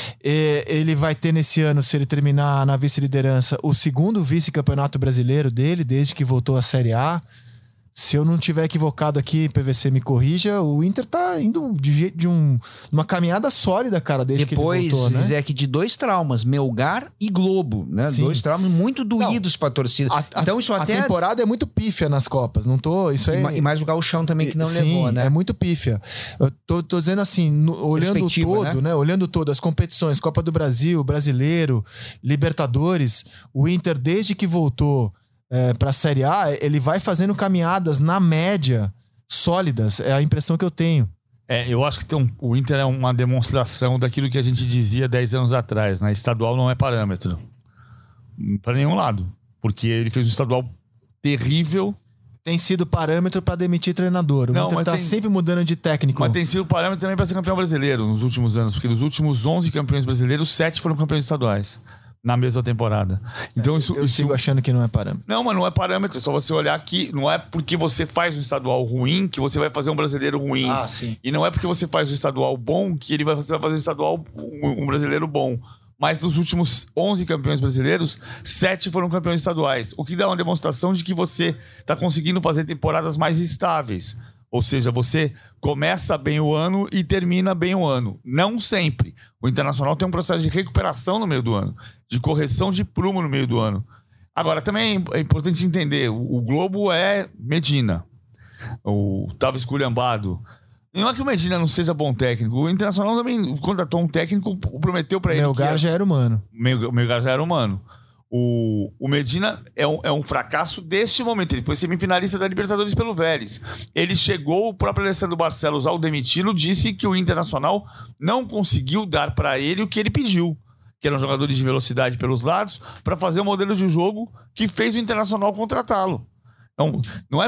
Ele vai ter nesse ano, se ele terminar na vice-liderança, o segundo vice-campeonato brasileiro dele, desde que voltou à Série A. Se eu não tiver equivocado aqui, PVC me corrija, o Inter tá indo de uma caminhada sólida, cara, desde depois, que ele voltou, né? Depois, que de 2 traumas, Melgar e Globo, né? Sim. 2 traumas muito doídos pra torcida. Então isso até... A temporada é muito pífia nas Copas, não tô... Isso é... E mais o Gauchão também que não sim, levou, né? É muito pífia. Eu tô dizendo assim, olhando todo, né? Olhando todo, as competições, Copa do Brasil, Brasileiro, Libertadores, o Inter, desde que voltou para a Série A, ele vai fazendo caminhadas na média sólidas. É a impressão que eu tenho. Eu acho que o Inter é uma demonstração daquilo que a gente dizia 10 anos atrás, né? Estadual não é parâmetro para nenhum lado, porque ele fez um estadual terrível. Tem sido parâmetro para demitir treinador. O Inter tá sempre mudando de técnico. Mas tem sido parâmetro também para ser campeão brasileiro nos últimos anos, porque dos últimos 11 campeões brasileiros, 7 foram campeões estaduais na mesma temporada. Então eu sigo achando que não é parâmetro. Não, mas não é parâmetro. É só você olhar que não é porque você faz um estadual ruim que você vai fazer um brasileiro ruim. Ah, sim. E não é porque você faz um estadual bom que você vai fazer um estadual um brasileiro bom. Mas dos últimos 11 campeões brasileiros, 7 foram campeões estaduais. O que dá uma demonstração de que você está conseguindo fazer temporadas mais estáveis. Ou seja, você começa bem o ano e termina bem o ano. Não sempre. O Internacional tem um processo de recuperação no meio do ano, de correção de prumo no meio do ano. Agora, também é importante entender, o Globo é Medina. Tava esculhambado. E não é que o Medina não seja bom técnico. O Internacional também contratou um técnico, prometeu para ele. Melgar já era humano. Melgar já era humano. O Medina é um fracasso deste momento. Ele foi semifinalista da Libertadores pelo Vélez. Ele chegou, o próprio Alessandro Barcelos, ao demiti-lo, disse que o Internacional não conseguiu dar para ele o que ele pediu, que eram jogadores de velocidade pelos lados, para fazer o modelo de jogo que fez o Internacional contratá-lo. Então,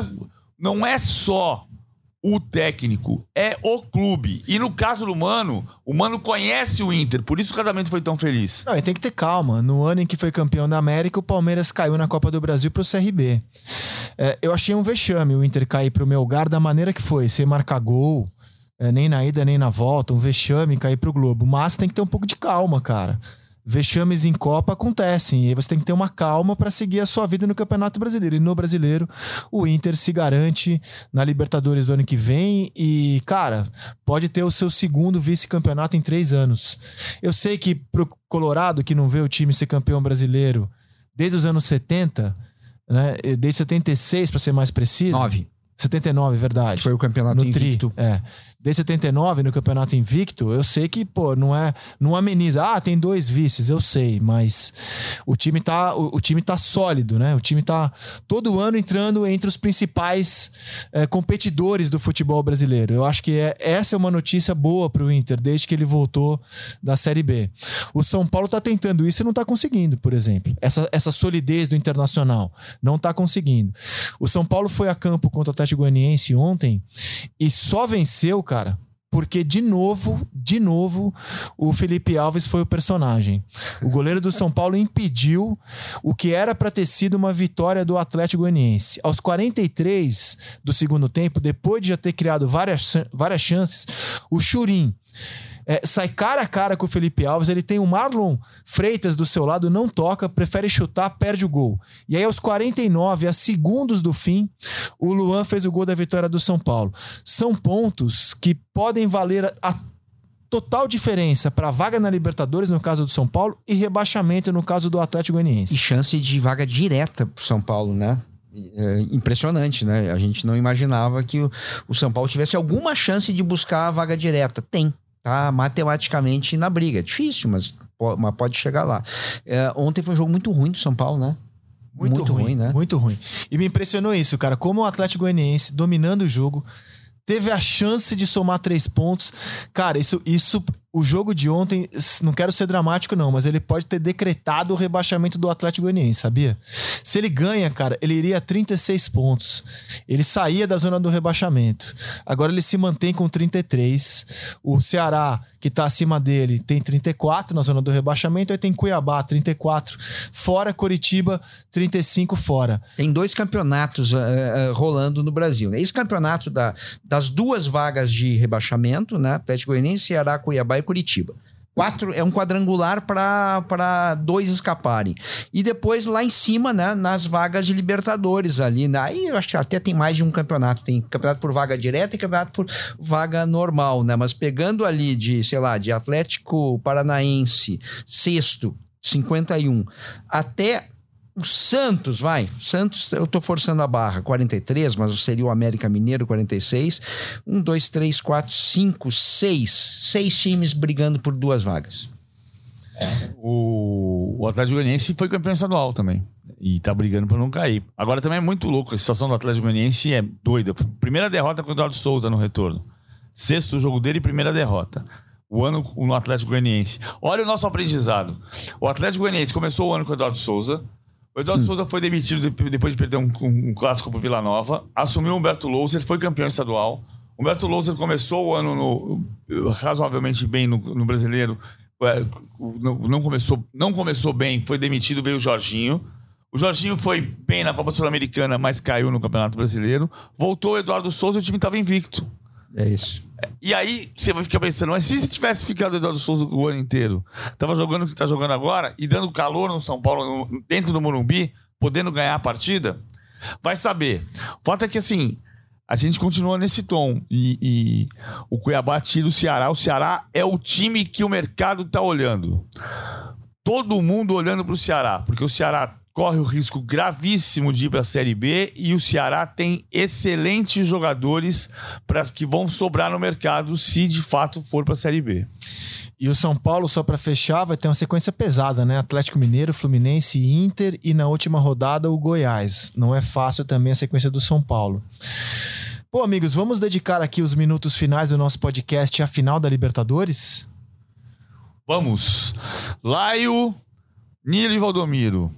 não é só o técnico, é o clube. E no caso do Mano, o Mano conhece o Inter, por isso o casamento foi tão feliz. Não, e tem que ter calma. No ano em que foi campeão da América, o Palmeiras caiu na Copa do Brasil pro CRB. Eu achei um vexame o Inter cair pro Melgar da maneira que foi, sem marcar gol, nem na ida nem na volta, um vexame cair pro Globo. Mas tem que ter um pouco de calma, cara. Vexames em Copa acontecem, e aí você tem que ter uma calma para seguir a sua vida no Campeonato Brasileiro. E no Brasileiro, o Inter se garante na Libertadores do ano que vem e, cara, pode ter o seu segundo vice-campeonato em 3 anos. Eu sei que pro Colorado, que não vê o time ser campeão brasileiro desde os anos 70, né, desde 76, para ser mais preciso. 79, verdade. Foi o campeonato no invicto. Desde 79 no campeonato invicto, eu sei que, não ameniza. Tem 2 vices, eu sei, mas o time tá sólido, né? O time tá todo ano entrando entre os principais competidores do futebol brasileiro. Eu acho que essa é uma notícia boa pro Inter, desde que ele voltou da Série B. O São Paulo tá tentando isso e não tá conseguindo, por exemplo. Essa solidez do Internacional não tá conseguindo. O São Paulo foi a campo contra o Atlético Goianiense ontem e só venceu, cara, porque de novo o Felipe Alves foi o personagem. O goleiro do São Paulo impediu o que era para ter sido uma vitória do Atlético Goianiense. Aos 43 do segundo tempo, depois de já ter criado várias chances, o Churin sai cara a cara com o Felipe Alves, ele tem o Marlon Freitas do seu lado, não toca, prefere chutar, perde o gol. E aí aos 49, a segundos do fim, o Luan fez o gol da vitória do São Paulo. São pontos que podem valer a total diferença para vaga na Libertadores, no caso do São Paulo, e rebaixamento no caso do Atlético Goianiense. E chance de vaga direta pro São Paulo, né? Impressionante, né? A gente não imaginava que o São Paulo tivesse alguma chance de buscar a vaga direta. Tem. Tá matematicamente na briga. É difícil, mas pode chegar lá. Ontem foi um jogo muito ruim do São Paulo, né? Muito ruim, né? Muito ruim. E me impressionou isso, cara. Como o Atlético Goianiense, dominando o jogo, teve a chance de somar 3 pontos. Cara, isso o jogo de ontem, não quero ser dramático não, mas ele pode ter decretado o rebaixamento do Atlético Goianiense, sabia? Se ele ganha, cara, ele iria a 36 pontos. Ele saía da zona do rebaixamento. Agora ele se mantém com 33. O Ceará, que tá acima dele, tem 34 na zona do rebaixamento. Aí tem Cuiabá, 34 fora. Coritiba, 35 fora. Tem 2 campeonatos rolando no Brasil, né? Esse campeonato das 2 vagas de rebaixamento, né? Atlético Goianiense, Ceará, Cuiabá e Curitiba. 4 é um quadrangular para 2 escaparem. E depois lá em cima, né, nas vagas de Libertadores ali. Aí eu acho que até tem mais de um campeonato. Tem campeonato por vaga direta e campeonato por vaga normal, né? Mas pegando ali de Atlético Paranaense, 6º, 51, até o Santos, Santos, eu tô forçando a barra, 43, mas seria o América Mineiro, 46. 1, 2, 3, 4, 5, 6 times brigando por 2 vagas. O Atlético Goianiense foi campeão estadual também. E tá brigando pra não cair. Agora também é muito louco. A situação do Atlético Goianiense é doida. Primeira derrota com o Eduardo Souza no retorno. 6º jogo dele e primeira derrota. O ano no Atlético Goianiense. Olha o nosso aprendizado. O Atlético Goianiense começou o ano com o Eduardo Souza. O Eduardo Souza foi demitido depois de perder um clássico pro Vila Nova. Assumiu o Humberto Louser, foi campeão estadual. O Humberto Louser começou o ano razoavelmente bem no Brasileiro. Não começou bem, foi demitido, veio o Jorginho. O Jorginho foi bem na Copa Sul-Americana, mas caiu no Campeonato Brasileiro. Voltou o Eduardo Souza e o time estava invicto. É isso. E aí você vai ficar pensando, mas se tivesse ficado o Eduardo Souza o ano inteiro, tava jogando o que tá jogando agora e dando calor no São Paulo, dentro do Morumbi, podendo ganhar a partida, vai saber. O fato é que assim, a gente continua nesse tom e o Cuiabá tira o Ceará. O Ceará é o time que o mercado tá olhando. Todo mundo olhando pro Ceará, porque o Ceará corre o risco gravíssimo de ir para a Série B e o Ceará tem excelentes jogadores que vão sobrar no mercado se de fato for para a Série B. E o São Paulo, só para fechar, vai ter uma sequência pesada, né? Atlético Mineiro, Fluminense, Inter e na última rodada o Goiás. Não é fácil também a sequência do São Paulo. Pô, amigos, vamos dedicar aqui os minutos finais do nosso podcast à final da Libertadores? Vamos. Laio, Nilo e Valdomiro.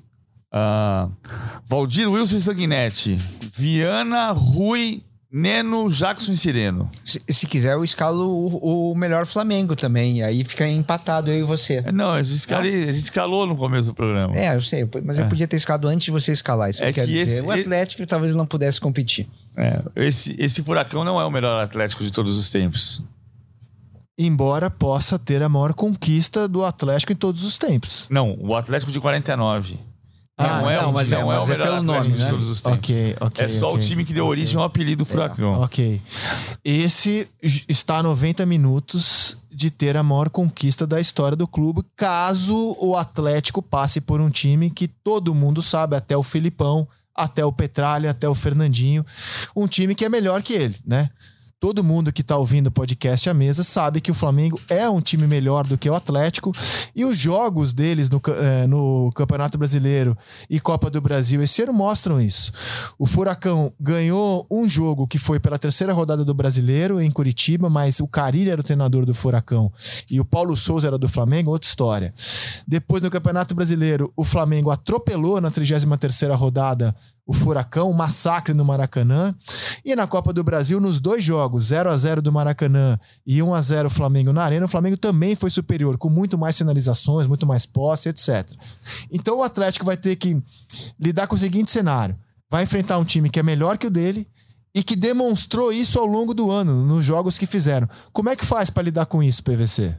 Valdir, Wilson e Sanguinetti, Viana, Rui, Neno, Jackson e Sireno. Se quiser, eu escalo o melhor Flamengo também. Aí fica empatado eu e você. Não, a gente escalou no começo do programa. Eu sei, mas eu podia ter escalado antes de você escalar. Isso que quer dizer. O Atlético talvez não pudesse competir. Esse Furacão não é o melhor Atlético de todos os tempos. Embora possa ter a maior conquista do Atlético em todos os tempos. Não, o Atlético de 49. Mas é o melhor pelo nome, de todos os tempos. Ok. É só o time que deu origem ao apelido Furacão. Ok. Esse está a 90 minutos de ter a maior conquista da história do clube, caso o Atlético passe por um time que todo mundo sabe, até o Filipão, até o Petralha, até o Fernandinho, um time que é melhor que ele, né? Todo mundo que está ouvindo o podcast à mesa sabe que o Flamengo é um time melhor do que o Atlético e os jogos deles no Campeonato Brasileiro e Copa do Brasil esse ano mostram isso. O Furacão ganhou um jogo que foi pela 3ª rodada do Brasileiro em Curitiba, mas o Carille era o treinador do Furacão e o Paulo Souza era do Flamengo, outra história. Depois no Campeonato Brasileiro, o Flamengo atropelou na 33ª rodada o Furacão, um massacre no Maracanã. E na Copa do Brasil, nos 2 jogos, 0-0 do Maracanã e 1-0 Flamengo na Arena, o Flamengo também foi superior, com muito mais finalizações, muito mais posse, etc. Então o Atlético vai ter que lidar com o seguinte cenário. Vai enfrentar um time que é melhor que o dele e que demonstrou isso ao longo do ano, nos jogos que fizeram. Como é que faz para lidar com isso, PVC?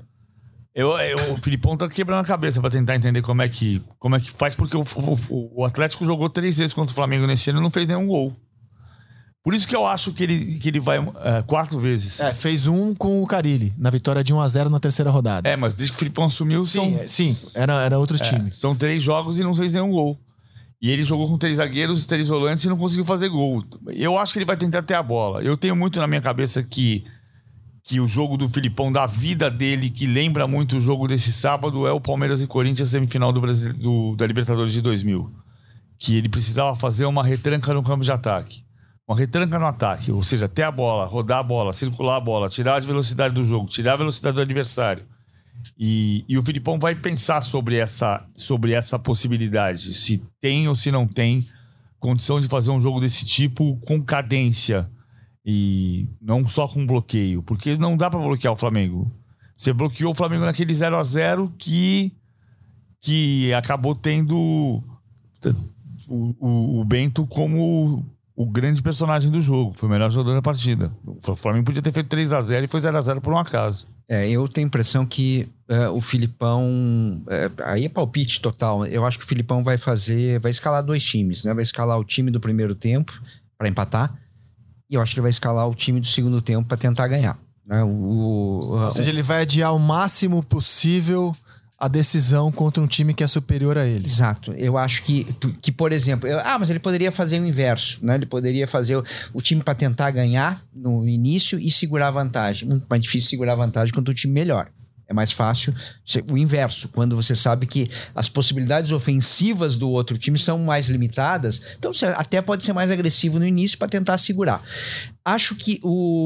O Filipão tá quebrando a cabeça pra tentar entender como é que faz, porque o Atlético jogou 3 vezes contra o Flamengo nesse ano e não fez nenhum gol. Por isso que eu acho que ele vai 4 vezes. Fez um com o Carille, na vitória de 1-0 na 3ª rodada. Mas desde que o Filipão assumiu... Sim, era outros times. São 3 jogos e não fez nenhum gol. E ele jogou com 3 zagueiros, 3 volantes e não conseguiu fazer gol. Eu acho que ele vai tentar ter a bola. Eu tenho muito na minha cabeça que o jogo do Filipão, da vida dele, que lembra muito o jogo desse sábado, é o Palmeiras e Corinthians, semifinal da Libertadores de 2000. Que ele precisava fazer uma retranca no campo de ataque. Uma retranca no ataque, ou seja, ter a bola, rodar a bola, circular a bola, tirar a velocidade do jogo, tirar a velocidade do adversário E o Filipão vai pensar sobre essa possibilidade. Se tem ou se não tem condição de fazer um jogo desse tipo com cadência. E não só com bloqueio. Porque não dá pra bloquear o Flamengo. Você bloqueou o Flamengo naquele 0x0 que acabou tendo o Bento como o grande personagem do jogo. Foi o melhor jogador da partida. O Flamengo podia ter feito 3x0 e foi 0x0 por um acaso. Eu tenho a impressão que o Filipão... aí é palpite total. Eu acho que o Filipão vai escalar 2 times, né? Vai escalar o time do primeiro tempo para empatar. E eu acho que ele vai escalar o time do segundo tempo para tentar ganhar. Né? Ou seja, ele vai adiar o máximo possível a decisão contra um time que é superior a ele. Exato. Eu acho que por exemplo... mas ele poderia fazer o inverso, né? Ele poderia fazer o time para tentar ganhar no início e segurar a vantagem. Muito mais difícil segurar a vantagem contra um time melhor. É mais fácil o inverso, quando você sabe que as possibilidades ofensivas do outro time são mais limitadas. Então você até pode ser mais agressivo no início para tentar segurar. Acho que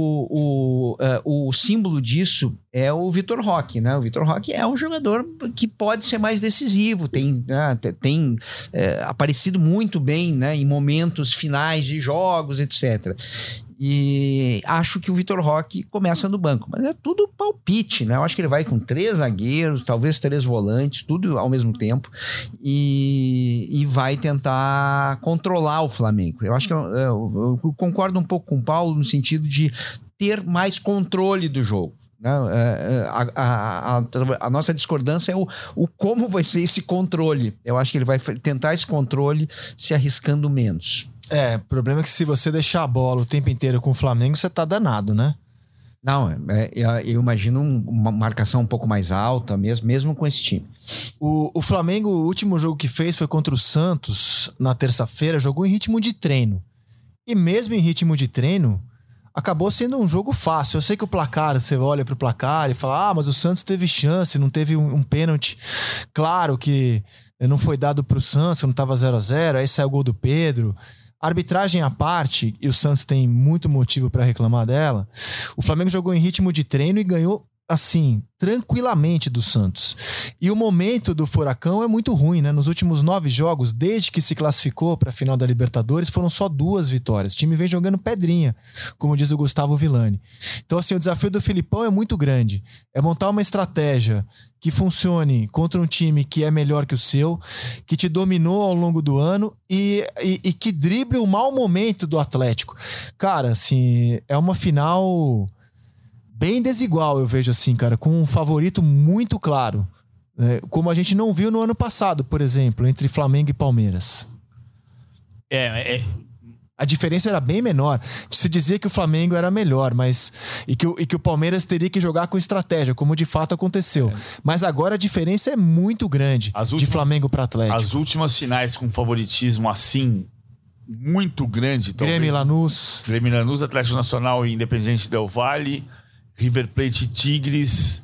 o símbolo disso é o Vitor Roque, né? O Vitor Roque é um jogador que pode ser mais decisivo, tem aparecido muito bem, né, em momentos finais de jogos, etc. E acho que o Vitor Roque começa no banco, mas é tudo palpite, né? Eu acho que ele vai com 3 zagueiros, talvez 3 volantes, tudo ao mesmo tempo, e vai tentar controlar o Flamengo. Eu acho que eu concordo um pouco com o Paulo no sentido de ter mais controle do jogo. A nossa discordância é o como vai ser esse controle. Eu acho que ele vai tentar esse controle se arriscando menos. O problema é que se você deixar a bola o tempo inteiro com o Flamengo, você tá danado, né? Não, eu imagino uma marcação um pouco mais alta, mesmo com esse time. O Flamengo, o último jogo que fez foi contra o Santos, na terça-feira, jogou em ritmo de treino. E mesmo em ritmo de treino, acabou sendo um jogo fácil. Eu sei que o placar, você olha pro placar e fala, mas o Santos teve chance, não teve um pênalti. Claro que não foi dado pro Santos, não tava 0x0, aí saiu o gol do Pedro. Arbitragem à parte, e o Santos tem muito motivo para reclamar dela, o Flamengo jogou em ritmo de treino e ganhou, assim, tranquilamente do Santos. E o momento do Furacão é muito ruim, né? Nos últimos 9 jogos, desde que se classificou para a final da Libertadores, foram só 2 vitórias. O time vem jogando pedrinha, como diz o Gustavo Villani. Então, assim, o desafio do Filipão é muito grande. É montar uma estratégia que funcione contra um time que é melhor que o seu, que te dominou ao longo do ano e que drible o mau momento do Atlético. Cara, assim, é uma final bem desigual, eu vejo assim, cara, com um favorito muito claro, né? Como a gente não viu no ano passado, por exemplo, entre Flamengo e Palmeiras. A diferença era bem menor. Se dizia que o Flamengo era melhor, mas e que o Palmeiras teria que jogar com estratégia, como de fato aconteceu. Mas agora a diferença é muito grande de Flamengo para Atlético. As últimas finais com favoritismo assim, muito grande. Grêmio e Lanús. Grêmio e Lanús, Atlético Nacional e Independiente Del Valle, River Plate e Tigres,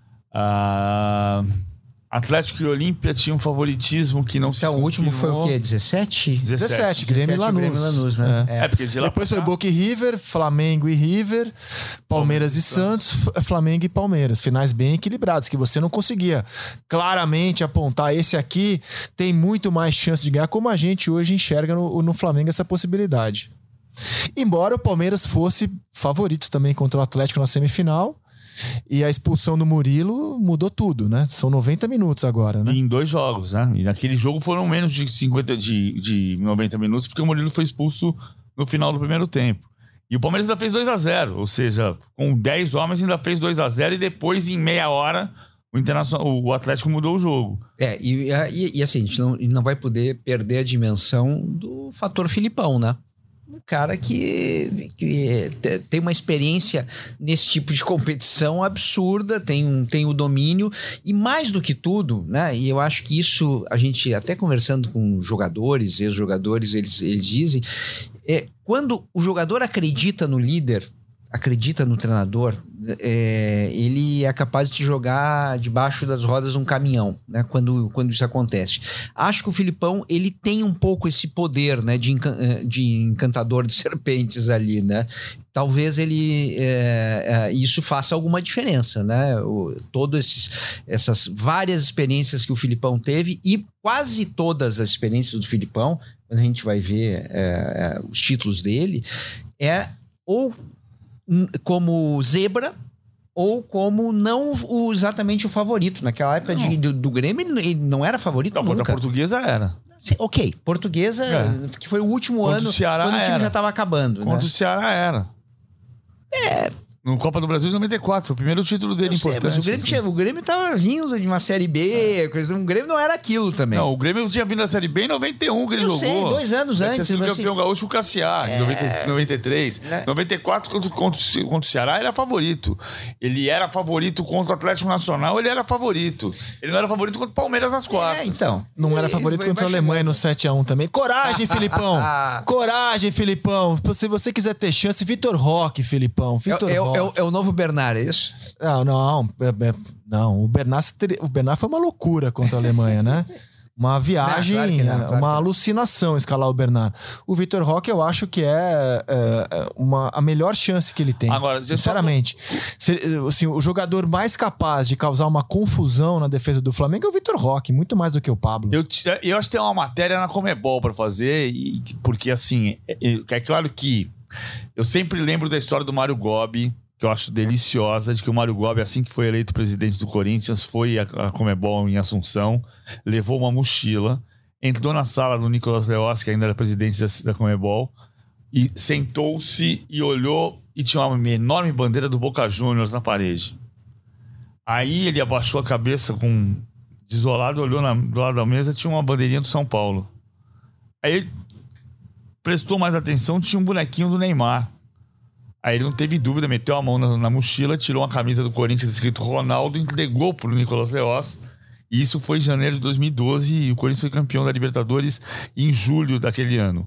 Atlético e Olímpia tinham um favoritismo que não se confirmou. O último foi o quê? 17? 17, Grêmio e Lanús. Né? Porque de lá depois foi Boca e River, Flamengo e River, Palmeiras e Santos, Flamengo e Palmeiras. Finais bem equilibrados, que você não conseguia claramente apontar. Esse aqui tem muito mais chance de ganhar, como a gente hoje enxerga no Flamengo essa possibilidade. Embora o Palmeiras fosse favorito também contra o Atlético na semifinal, e a expulsão do Murilo mudou tudo, né? São 90 minutos agora, né? Em 2 jogos, né? E naquele jogo foram menos de 90 minutos, porque o Murilo foi expulso no final do primeiro tempo. E o Palmeiras ainda fez 2x0, ou seja, com 10 homens ainda fez 2x0 e depois, em meia hora, o Atlético mudou o jogo. E assim, a gente não vai poder perder a dimensão do fator Filipão, né? Um cara que tem uma experiência nesse tipo de competição absurda, tem o domínio, e mais do que tudo, né? E eu acho que isso, a gente até conversando com jogadores, ex-jogadores, eles dizem, quando o jogador acredita no líder, acredita no treinador, ele é capaz de te jogar debaixo das rodas um caminhão, né? Quando isso acontece. Acho que o Filipão, ele tem um pouco esse poder, né? De encantador de serpentes ali, né? Talvez isso faça alguma diferença, né? Essas várias experiências que o Filipão teve, e quase todas as experiências do Filipão, quando a gente vai ver os títulos dele, ou como zebra, ou como não exatamente o favorito. Naquela época do Grêmio, ele não era favorito nunca. Contra a Portuguesa era. Ok, Portuguesa, que foi o último ano, quando o time já estava acabando. Contra o Ceará era. No Copa do Brasil de 94, foi o primeiro título dele importante. Mas o Grêmio tava vindo de uma Série B, o Grêmio não era aquilo também. Não, o Grêmio tinha vindo da Série B em 91 que ele jogou. Sei, 2 anos antes. Tinha sido campeão gaúcho com o Cassiá, em 93. 94, contra o Ceará, ele era favorito. Ele era favorito contra o Atlético Nacional, ele era favorito. Ele não era favorito contra o Palmeiras nas quartas. Então. Não era favorito contra a Alemanha no 7-1 também. Coragem, Filipão! Coragem, Filipão! Se você quiser ter chance, Vitor Roque, Filipão. Vitor Roque. É o novo Bernard, é isso? Não. O Bernard foi uma loucura contra a Alemanha, né? Uma viagem, uma alucinação escalar o Bernard. O Vitor Roque, eu acho que é a melhor chance que ele tem. Agora, sinceramente. Assim, o jogador mais capaz de causar uma confusão na defesa do Flamengo é o Vitor Roque, muito mais do que o Pablo. Eu acho que tem uma matéria na Comebol pra fazer, porque assim, é claro que eu sempre lembro da história do Mário Gobi, que eu acho deliciosa, de que o Mário Gobi, assim que foi eleito presidente do Corinthians, foi a Comebol em Assunção, levou uma mochila, entrou na sala do Nicolas Leoz, que ainda era presidente da Comebol, e sentou-se e olhou, e tinha uma enorme bandeira do Boca Juniors na parede. Aí ele abaixou a cabeça desolado, olhou do lado da mesa, tinha uma bandeirinha do São Paulo. Aí ele prestou mais atenção, tinha um bonequinho do Neymar. Aí ele não teve dúvida, meteu a mão na mochila, tirou uma camisa do Corinthians escrito Ronaldo e entregou pro Nicolas Leoz. E isso foi em janeiro de 2012 e o Corinthians foi campeão da Libertadores em julho daquele ano.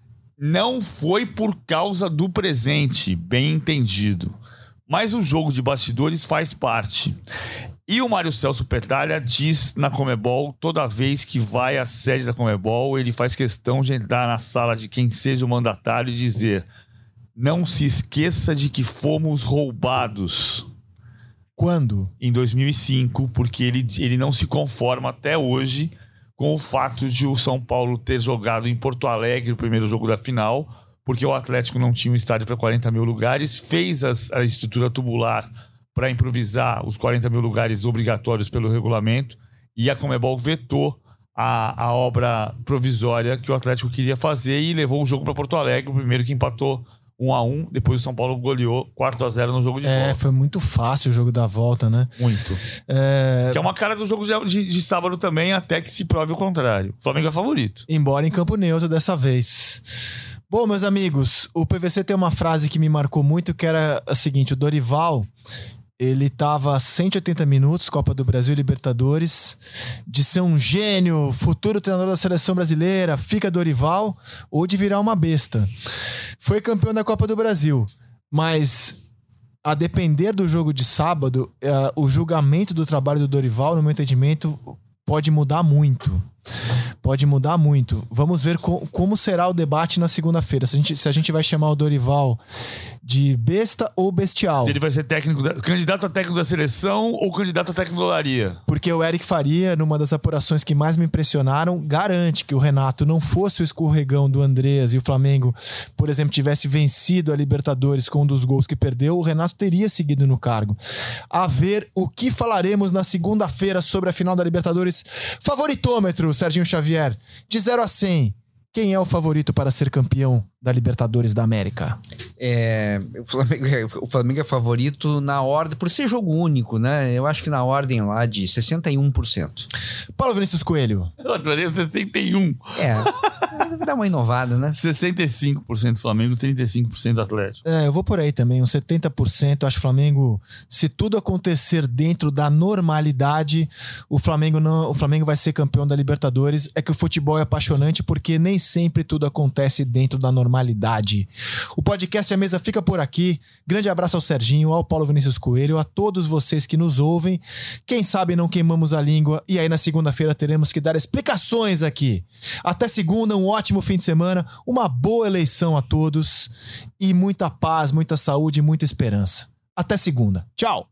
Não foi por causa do presente, bem entendido. Mas o jogo de bastidores faz parte. E o Mário Celso Petralha diz na Comebol, toda vez que vai à sede da Comebol, ele faz questão de entrar na sala de quem seja o mandatário e dizer: não se esqueça de que fomos roubados. Quando? Em 2005, porque ele não se conforma até hoje com o fato de o São Paulo ter jogado em Porto Alegre o primeiro jogo da final, porque o Atlético não tinha um estádio para 40 mil lugares, fez a estrutura tubular para improvisar os 40 mil lugares obrigatórios pelo regulamento, e a Comebol vetou a obra provisória que o Atlético queria fazer e levou o jogo para Porto Alegre, o primeiro que empatou 1-1, depois o São Paulo goleou 4-0 no jogo de volta. Foi muito fácil o jogo da volta, né? Muito. Que é uma cara do jogo de sábado também, até que se prove o contrário. O Flamengo é favorito. Embora em campo neutro dessa vez. Bom, meus amigos, o PVC tem uma frase que me marcou muito, que era a seguinte: o Dorival, ele tava 180 minutos, Copa do Brasil e Libertadores, de ser um gênio, futuro treinador da seleção brasileira, fica Dorival, ou de virar uma besta. Foi campeão da Copa do Brasil, mas a depender do jogo de sábado, o julgamento do trabalho do Dorival, no meu entendimento, pode mudar muito. Pode mudar muito. Vamos ver como será o debate na segunda-feira. Se a gente vai chamar o Dorival de besta ou bestial. Se ele vai ser candidato a técnico da seleção ou candidato a técnico da Olaria. Porque o Eric Faria, numa das apurações que mais me impressionaram, garante que o Renato não fosse o escorregão do Andreas e o Flamengo, por exemplo, tivesse vencido a Libertadores com um dos gols que perdeu, o Renato teria seguido no cargo. A ver o que falaremos na segunda-feira sobre a final da Libertadores. Favoritômetro, Serginho Xavier, de 0 a 100. Quem é o favorito para ser campeão da Libertadores da América? O Flamengo é favorito na ordem, por ser jogo único, né? Eu acho que na ordem lá de 61%. Paulo Vinícius Coelho. Eu adorei o 61. Dá uma inovada, né? 65% Flamengo, 35% Atlético. Eu vou por aí também, uns 70%. Acho que o Flamengo, se tudo acontecer dentro da normalidade, o Flamengo vai ser campeão da Libertadores. É que o futebol é apaixonante porque nem sempre tudo acontece dentro da normalidade. O podcast A Mesa fica por aqui. Grande abraço ao Serginho, ao Paulo Vinícius Coelho, a todos vocês que nos ouvem. Quem sabe não queimamos a língua e aí na segunda-feira teremos que dar explicações aqui. Até segunda, um ótimo fim de semana, uma boa eleição a todos e muita paz, muita saúde e muita esperança. Até segunda. Tchau!